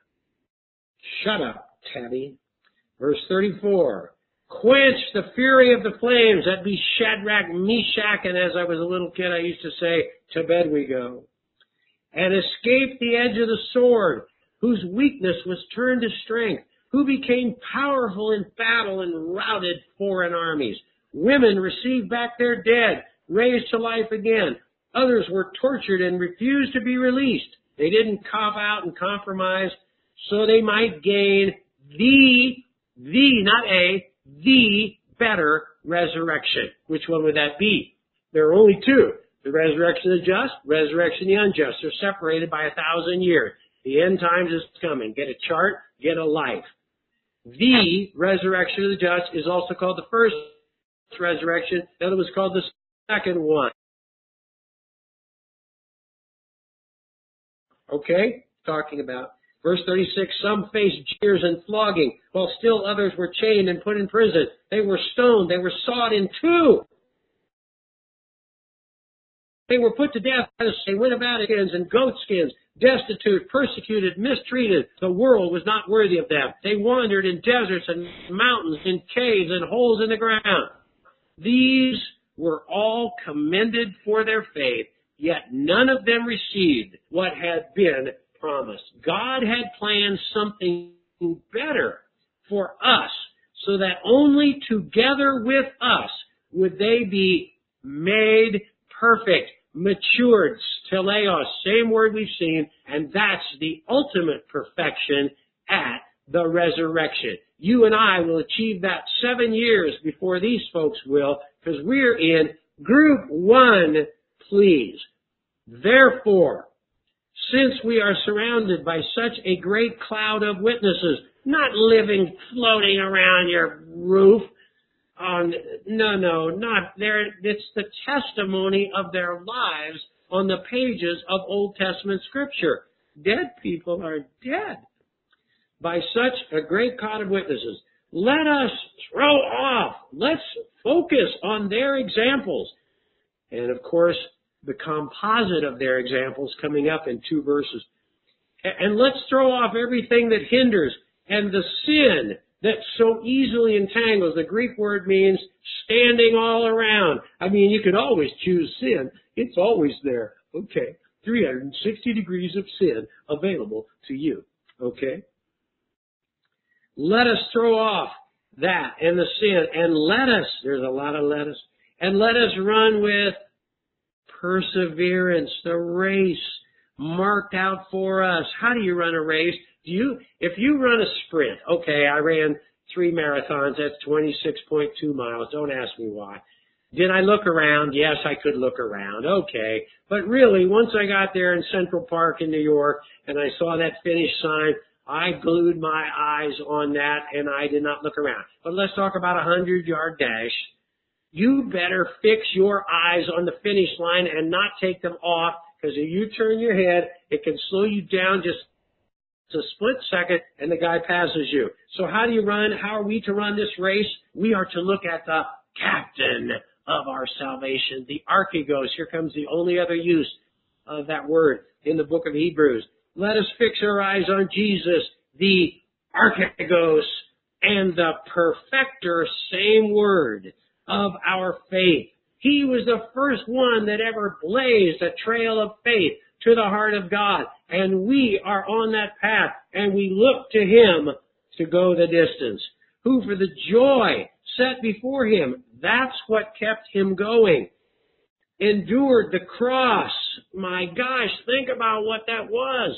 Shut up, Tabby. Verse 34. Quench the fury of the flames. That'd be Shadrach, Meshach, and as I was a little kid, I used to say, to bed we go. And escape the edge of the sword, whose weakness was turned to strength, who became powerful in battle and routed foreign armies. Women received back their dead, raised to life again. Others were tortured and refused to be released. They didn't cop out and compromise, so they might gain the better resurrection. Which one would that be? There are only two. The resurrection of the just, resurrection of the unjust. They're separated by 1,000 years. The end times is coming. Get a chart, get a life. The resurrection of the just is also called the first resurrection. The other was called the second one. Okay? Talking about verse 36, some faced jeers and flogging, while still others were chained and put in prison. They were stoned. They were sawed in two. They were put to death. They went about in skins and goat skins, destitute, persecuted, mistreated. The world was not worthy of them. They wandered in deserts and mountains, in caves and holes in the ground. These were all commended for their faith, yet none of them received what had been promised. God had planned something better for us, so that only together with us would they be made perfect, matured, teleos, same word we've seen, and that's the ultimate perfection at the resurrection. You and I will achieve that 7 years before these folks will, because we're in group 1, please. Therefore, since we are surrounded by such a great cloud of witnesses, not living, floating around your roof, No, not there. It's the testimony of their lives on the pages of Old Testament Scripture. Dead people are dead by such a great cloud of witnesses. Let us throw off. Let's focus on their examples. And of course, the composite of their examples coming up in 2 verses. And let's throw off everything that hinders and the sin that so easily entangles. The Greek word means standing all around. I mean, you could always choose sin. It's always there. Okay. 360 degrees of sin available to you. Okay. Let us throw off that and the sin and there's a lot of let us, and let us run with perseverance, the race marked out for us. How do you run a race? If you run a sprint, okay, I ran 3 marathons, that's 26.2 miles. Don't ask me why. Did I look around? Yes, I could look around. Okay. But really, once I got there in Central Park in New York and I saw that finish sign, I glued my eyes on that and I did not look around. But let's talk about a 100-yard dash. You better fix your eyes on the finish line and not take them off, because if you turn your head, it can slow you down just a split second and the guy passes you. So how do you run? How are we to run this race? We are to look at the captain of our salvation, the archegos. Here comes the only other use of that word in the book of Hebrews. Let us fix our eyes on Jesus, the archegos and the perfecter, same word, of our faith. He was the first one that ever blazed a trail of faith to the heart of God. And we are on that path, and we look to Him to go the distance. Who for the joy set before Him, that's what kept Him going. Endured the cross. My gosh, think about what that was.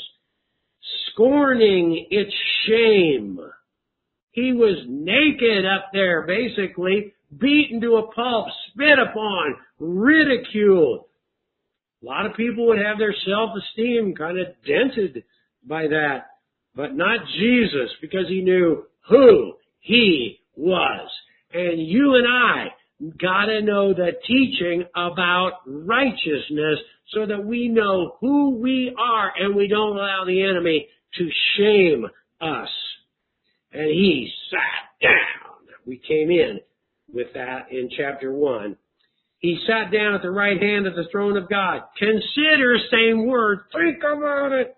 Scorning its shame. He was naked up there, basically, beaten to a pulp, spit upon, ridiculed. A lot of people would have their self-esteem kind of dented by that, but not Jesus, because He knew who He was. And you and I gotta know the teaching about righteousness so that we know who we are and we don't allow the enemy to shame us. And He sat down. We came in with that in chapter 1. He sat down at the right hand of the throne of God. Consider, same word, think about it.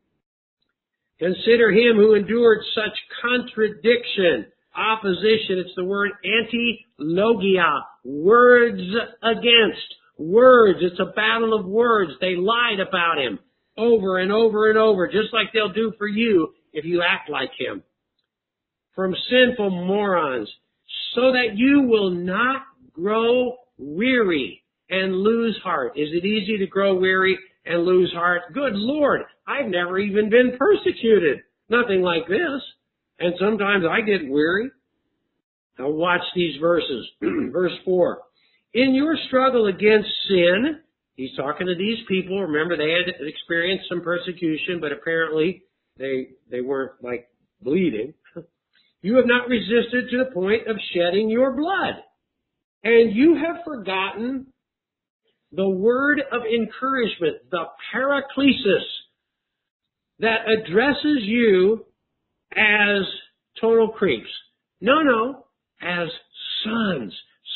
Consider Him who endured such contradiction, opposition. It's the word antilogia, words against, words. It's a battle of words. They lied about Him over and over and over, just like they'll do for you if you act like Him. From sinful morons, so that you will not grow weary and lose heart. Is it easy to grow weary and lose heart? Good Lord, I've never even been persecuted. Nothing like this. And sometimes I get weary. Now watch these verses. Verse 4. In your struggle against sin, He's talking to these people. Remember, they had experienced some persecution, but apparently they weren't like bleeding. You have not resisted to the point of shedding your blood. And you have forgotten the word of encouragement, the paraklesis, that addresses you as total creeps. No, as sons.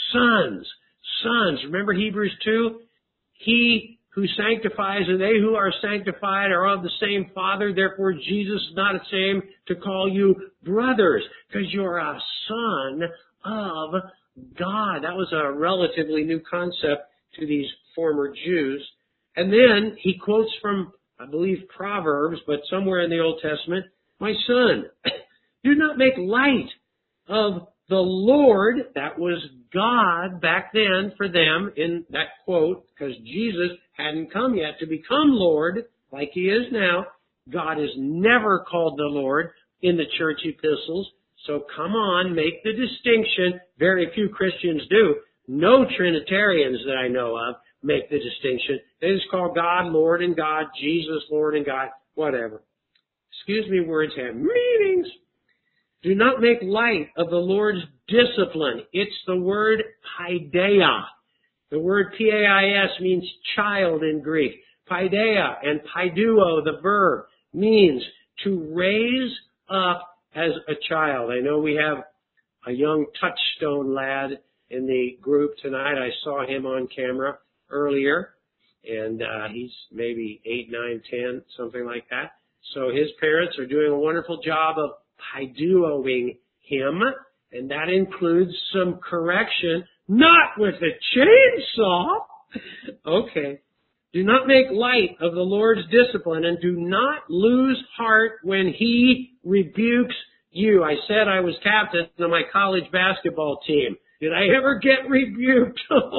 Remember Hebrews 2? He who sanctifies and they who are sanctified are of the same Father. Therefore, Jesus is not ashamed to call you brothers, because you're a son of God. That was a relatively new concept to these former Jews. And then he quotes from, I believe, Proverbs, but somewhere in the Old Testament, my son, do not make light of the Lord. That was God back then for them in that quote, because Jesus hadn't come yet to become Lord like He is now. God is never called the Lord in the church epistles. So come on, make the distinction. Very few Christians do. No Trinitarians that I know of make the distinction. They just call God Lord and God, Jesus Lord and God, whatever. Excuse me, words have meanings. Do not make light of the Lord's discipline. It's the word paideia. The word P-A-I-S means child in Greek. Paideia and paiduo, the verb, means to raise up as a child. I know we have a young Touchstone lad in the group tonight. I saw him on camera earlier, and he's maybe 8, 9, 10, something like that. So his parents are doing a wonderful job of paiduoing him, and that includes some correction, not with a chainsaw. Okay. Do not make light of the Lord's discipline, and do not lose heart when He rebukes you. I said I was captain of my college basketball team. Did I ever get rebuked?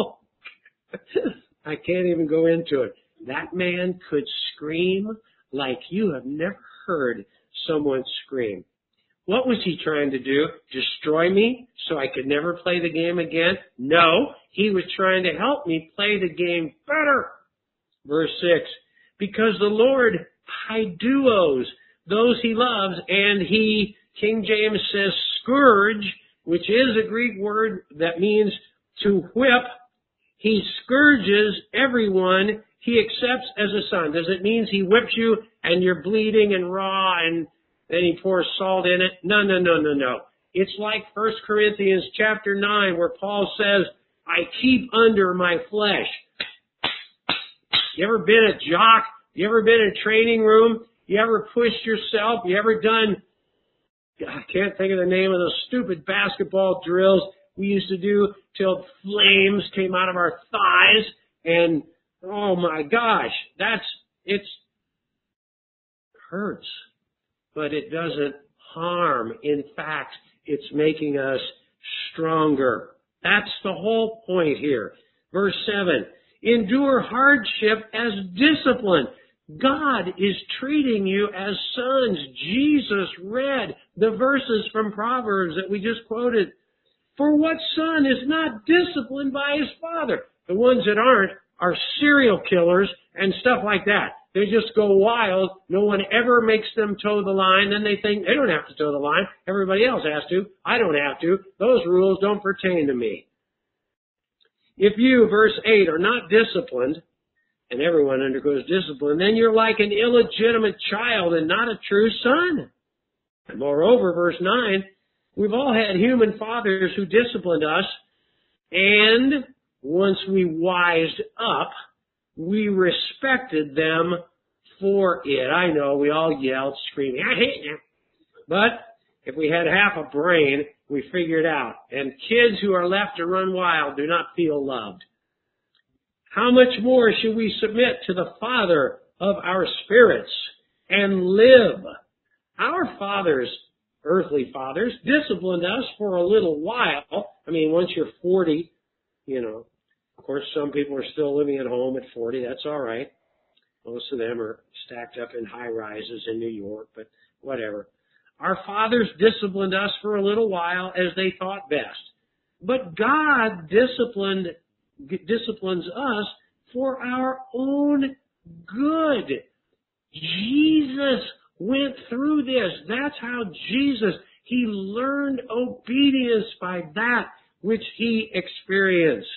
I can't even go into it. That man could scream like you have never heard someone scream. What was he trying to do? Destroy me so I could never play the game again? No, he was trying to help me play the game better. Verse 6, because the Lord paiduos those He loves, and He, King James says, scourge, which is a Greek word that means to whip. He scourges everyone He accepts as a son. Does it mean He whips you and you're bleeding and raw and then He pours salt in it? No. It's like 1 Corinthians chapter 9 where Paul says, I keep under my flesh. You ever been a jock? You ever been in a training room? You ever pushed yourself? You ever done, I can't think of the name of those stupid basketball drills we used to do till flames came out of our thighs, and oh my gosh, it hurts, but it doesn't harm. In fact, it's making us stronger. That's the whole point here. Verse 7, endure hardship as discipline. God is treating you as sons. Jesus read the verses from Proverbs that we just quoted. For what son is not disciplined by his father? The ones that aren't are serial killers and stuff like that. They just go wild. No one ever makes them toe the line. Then they think they don't have to toe the line. Everybody else has to. I don't have to. Those rules don't pertain to me. If you, verse 8, are not disciplined, and everyone undergoes discipline, then you're like an illegitimate child and not a true son. And moreover, verse 9, we've all had human fathers who disciplined us, and once we wised up, we respected them for it. I know, we all yelled, screaming, I hate you. But if we had half a brain, we figured out. And kids who are left to run wild do not feel loved. How much more should we submit to the Father of our spirits and live? Our fathers, earthly fathers, disciplined us for a little while. I mean, once you're 40, of course, some people are still living at home at 40. That's all right. Most of them are stacked up in high rises in New York, but whatever. Our fathers disciplined us for a little while as they thought best. But God disciplines us for our own good. Jesus went through this. That's how He learned obedience by that which He experienced,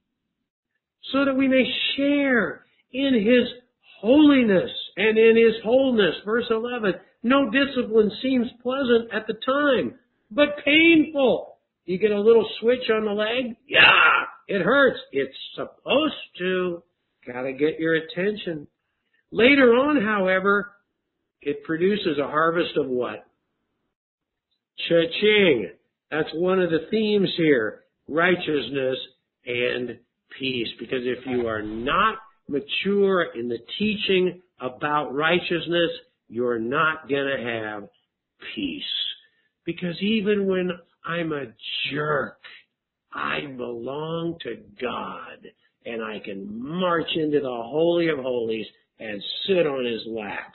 so that we may share in His holiness and in His wholeness. Verse 11, no discipline seems pleasant at the time, but painful. You get a little switch on the leg? Yeah, it hurts. It's supposed to. Gotta get your attention. Later on, however, it produces a harvest of what? Cha-ching. That's one of the themes here. Righteousness and peace. Because if you are not mature in the teaching about righteousness, you're not going to have peace. Because even when I'm a jerk, I belong to God, and I can march into the Holy of Holies and sit on His lap.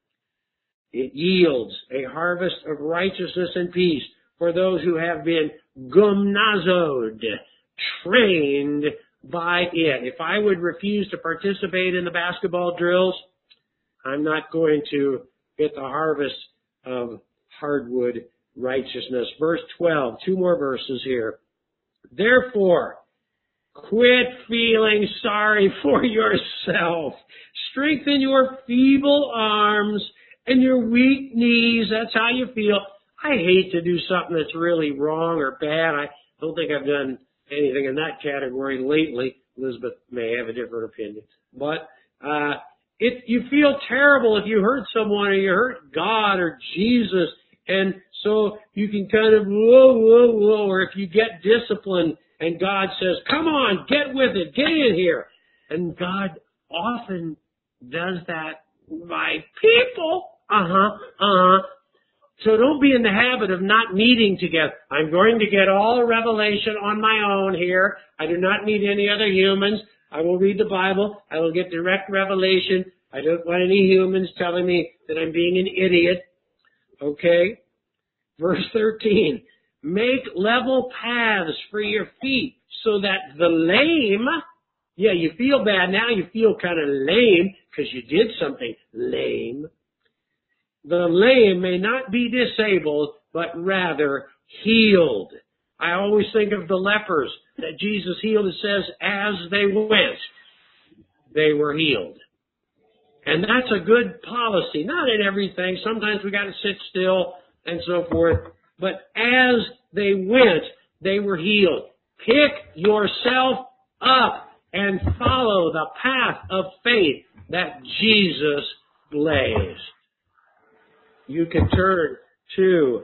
It yields a harvest of righteousness and peace for those who have been gymnazoed, trained by it. If I would refuse to participate in the basketball drills, I'm not going to get the harvest of hardwood righteousness. Verse 12, two more verses here. Therefore, quit feeling sorry for yourself. Strengthen your feeble arms and your weak knees. That's how you feel. I hate to do something that's really wrong or bad. I don't think I've done anything in that category lately. Elizabeth may have a different opinion. But you feel terrible if you hurt someone or you hurt God or Jesus. And so you can kind of whoa, or if you get disciplined and God says, come on, get with it, get in here. And God often does that by people. So don't be in the habit of not meeting together. I'm going to get all revelation on my own here. I do not need any other humans. I will read the Bible. I will get direct revelation. I don't want any humans telling me that I'm being an idiot. Okay? Verse 13. Make level paths for your feet so that the lame, you feel bad now, you feel kind of lame because you did something lame. The lame may not be disabled, but rather healed. I always think of the lepers that Jesus healed. It says, as they went, they were healed. And that's a good policy. Not in everything. Sometimes we got to sit still and so forth. But as they went, they were healed. Pick yourself up and follow the path of faith that Jesus blazed. You can turn to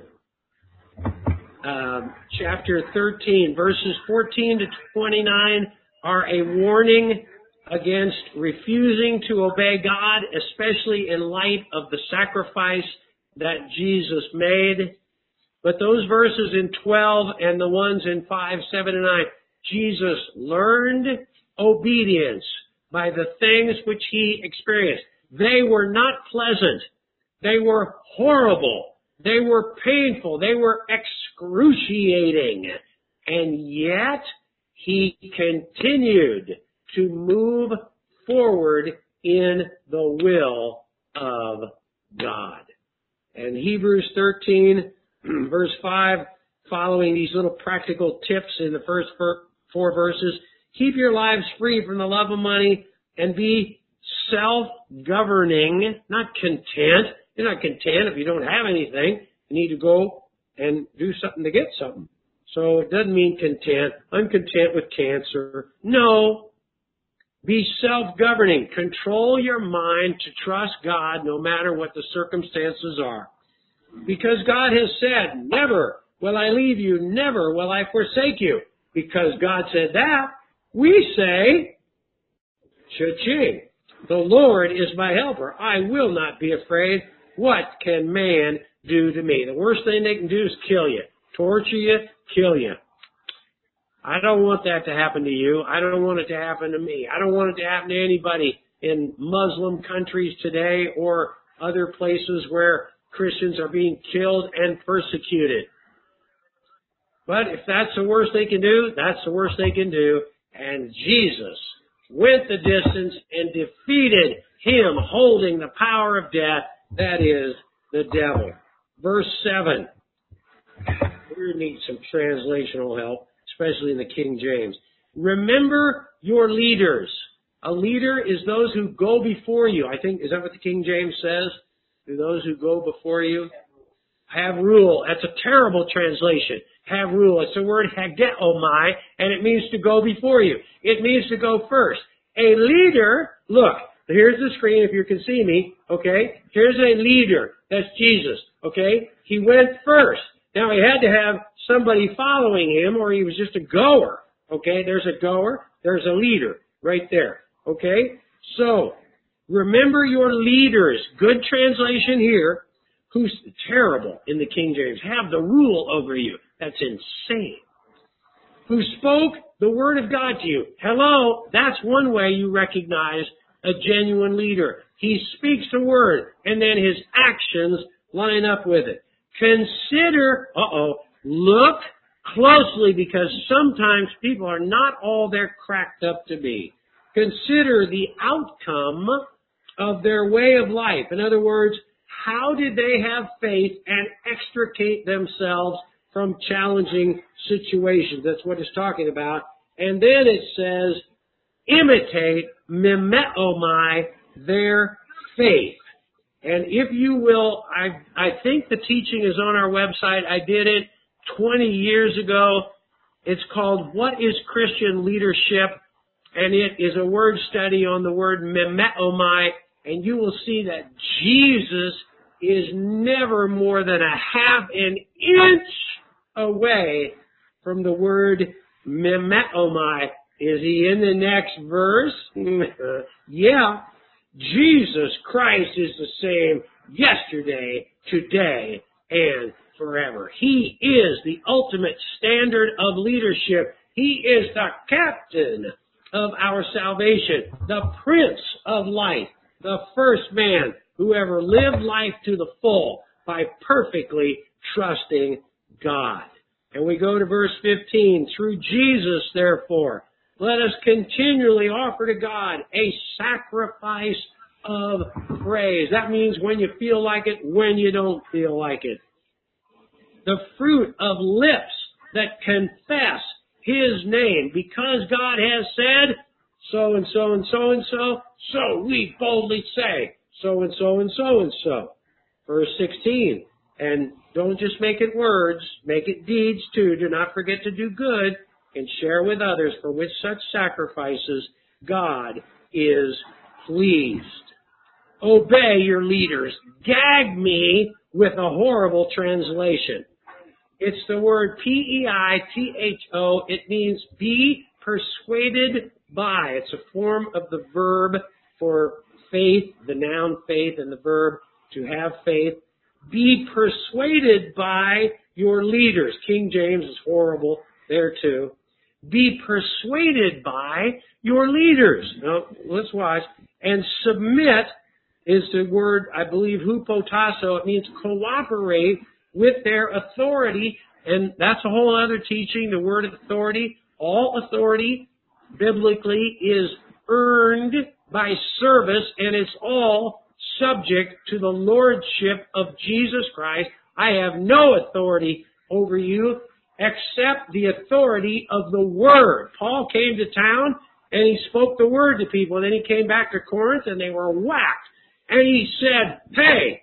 chapter 13, verses 14 to 29 are a warning against refusing to obey God, especially in light of the sacrifice that Jesus made. But those verses in 12 and the ones in 5, 7, and 9, Jesus learned obedience by the things which he experienced. They were not pleasant. They were horrible. They were painful. They were excruciating. And yet, he continued to move forward in the will of God. And Hebrews 13, verse 5, following these little practical tips in the first 4 verses, keep your lives free from the love of money and be self-governing, not content. You're not content if you don't have anything. You need to go and do something to get something. So it doesn't mean content. I'm content with cancer. No. Be self-governing. Control your mind to trust God no matter what the circumstances are. Because God has said, never will I leave you, never will I forsake you. Because God said that, we say, cha-ching, the Lord is my helper. I will not be afraid. What can man do to me? The worst thing they can do is kill you, torture you, kill you. I don't want that to happen to you. I don't want it to happen to me. I don't want it to happen to anybody in Muslim countries today or other places where Christians are being killed and persecuted. But if that's the worst they can do, that's the worst they can do. And Jesus went the distance and defeated him holding the power of death, that is, the devil. Verse 7. We need some translational help, especially in the King James. Remember your leaders. A leader is those who go before you. I think, is that what the King James says? Do those who go before you? Have rule. That's a terrible translation. Have rule. It's the word hageomai, and it means to go before you. It means to go first. A leader, look, here's the screen if you can see me, okay? Here's a leader. That's Jesus, okay? He went first. Now, he had to have somebody following him, or he was just a goer, okay? There's a goer. There's a leader right there, okay? So, remember your leaders. Good translation here. Who's terrible in the King James. Have the rule over you. That's insane. Who spoke the word of God to you. Hello, that's one way you recognize a genuine leader. He speaks the word, and then his actions line up with it. Consider, look closely, because sometimes people are not all they're cracked up to be. Consider the outcome of their way of life. In other words, how did they have faith and extricate themselves from challenging situations? That's what it's talking about. And then it says, imitate, mimeomai, their faith. And if you will, I think the teaching is on our website. I did it 20 years ago. It's called What is Christian Leadership? And it is a word study on the word mimeomai. And you will see that Jesus is never more than a half an inch away from the word mimeomai. Is he in the next verse? Yeah. Jesus Christ is the same yesterday, today, and forever. He is the ultimate standard of leadership. He is the captain of our salvation, the Prince of Life, the first man who ever lived life to the full by perfectly trusting God. And we go to verse 15. Through Jesus, therefore, let us continually offer to God a sacrifice of praise. That means when you feel like it, when you don't feel like it. The fruit of lips that confess His name, because God has said so and so and so and so, so we boldly say so and so and so and so. Verse 16, and don't just make it words, make it deeds too. Do not forget to do good and share with others, for with such sacrifices God is pleased. Obey your leaders. Gag me with a horrible translation. It's the word P-E-I-T-H-O. It means be persuaded by. It's a form of the verb for faith, the noun faith, and the verb to have faith. Be persuaded by your leaders. King James is horrible there too. Be persuaded by your leaders. Now, let's watch. And submit is the word, I believe, hupotasso. It means cooperate with their authority. And that's a whole other teaching, the word authority. All authority, biblically, is earned by service, and it's all subject to the lordship of Jesus Christ. I have no authority over you except the authority of the Word. Paul came to town and he spoke the Word to people. And then he came back to Corinth and they were whacked. And he said, hey,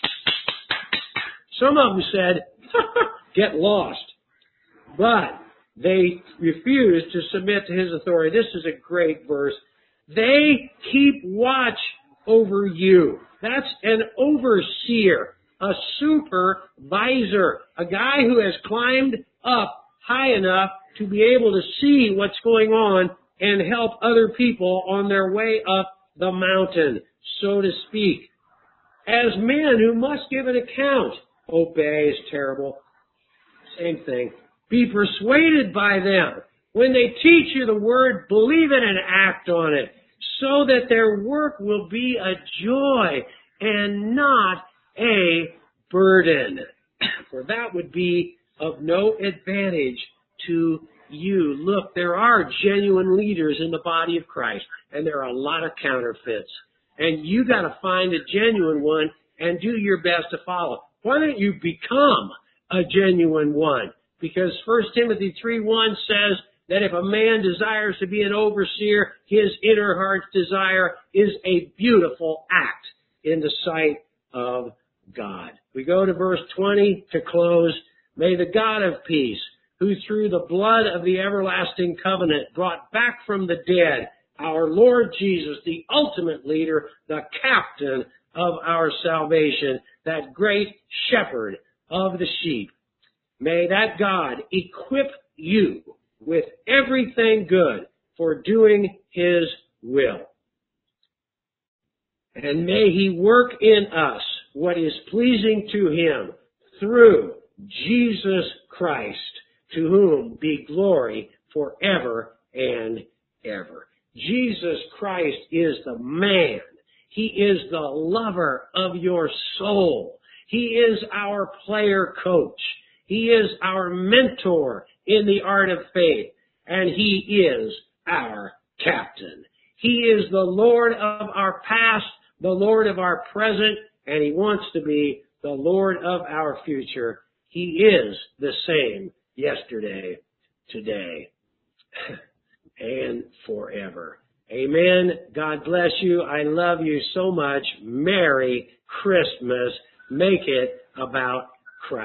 some of them said, get lost. But they refused to submit to his authority. This is a great verse. They keep watch over you. That's an overseer, a supervisor, a guy who has climbed up high enough to be able to see what's going on and help other people on their way up the mountain, so to speak. As men who must give an account. Obey is terrible. Same thing. Be persuaded by them. When they teach you the word, believe it and act on it, so that their work will be a joy and not a burden. For that would be of no advantage to you. Look, there are genuine leaders in the body of Christ, and there are a lot of counterfeits. And you got to find a genuine one and do your best to follow. Why don't you become a genuine one? Because 1 Timothy 3:1 says that if a man desires to be an overseer, his inner heart's desire is a beautiful act in the sight of God. We go to verse 20 to close. May the God of peace, who through the blood of the everlasting covenant brought back from the dead our Lord Jesus, the ultimate leader, the captain of our salvation, that great shepherd of the sheep, may that God equip you with everything good for doing His will. And may He work in us what is pleasing to Him through Jesus Christ, to whom be glory forever and ever. Jesus Christ is the man. He is the lover of your soul. He is our player coach. He is our mentor in the art of faith. And He is our captain. He is the Lord of our past, the Lord of our present, and He wants to be the Lord of our future. He is the same yesterday, today, and forever. Amen. God bless you. I love you so much. Merry Christmas. Make it about Christ.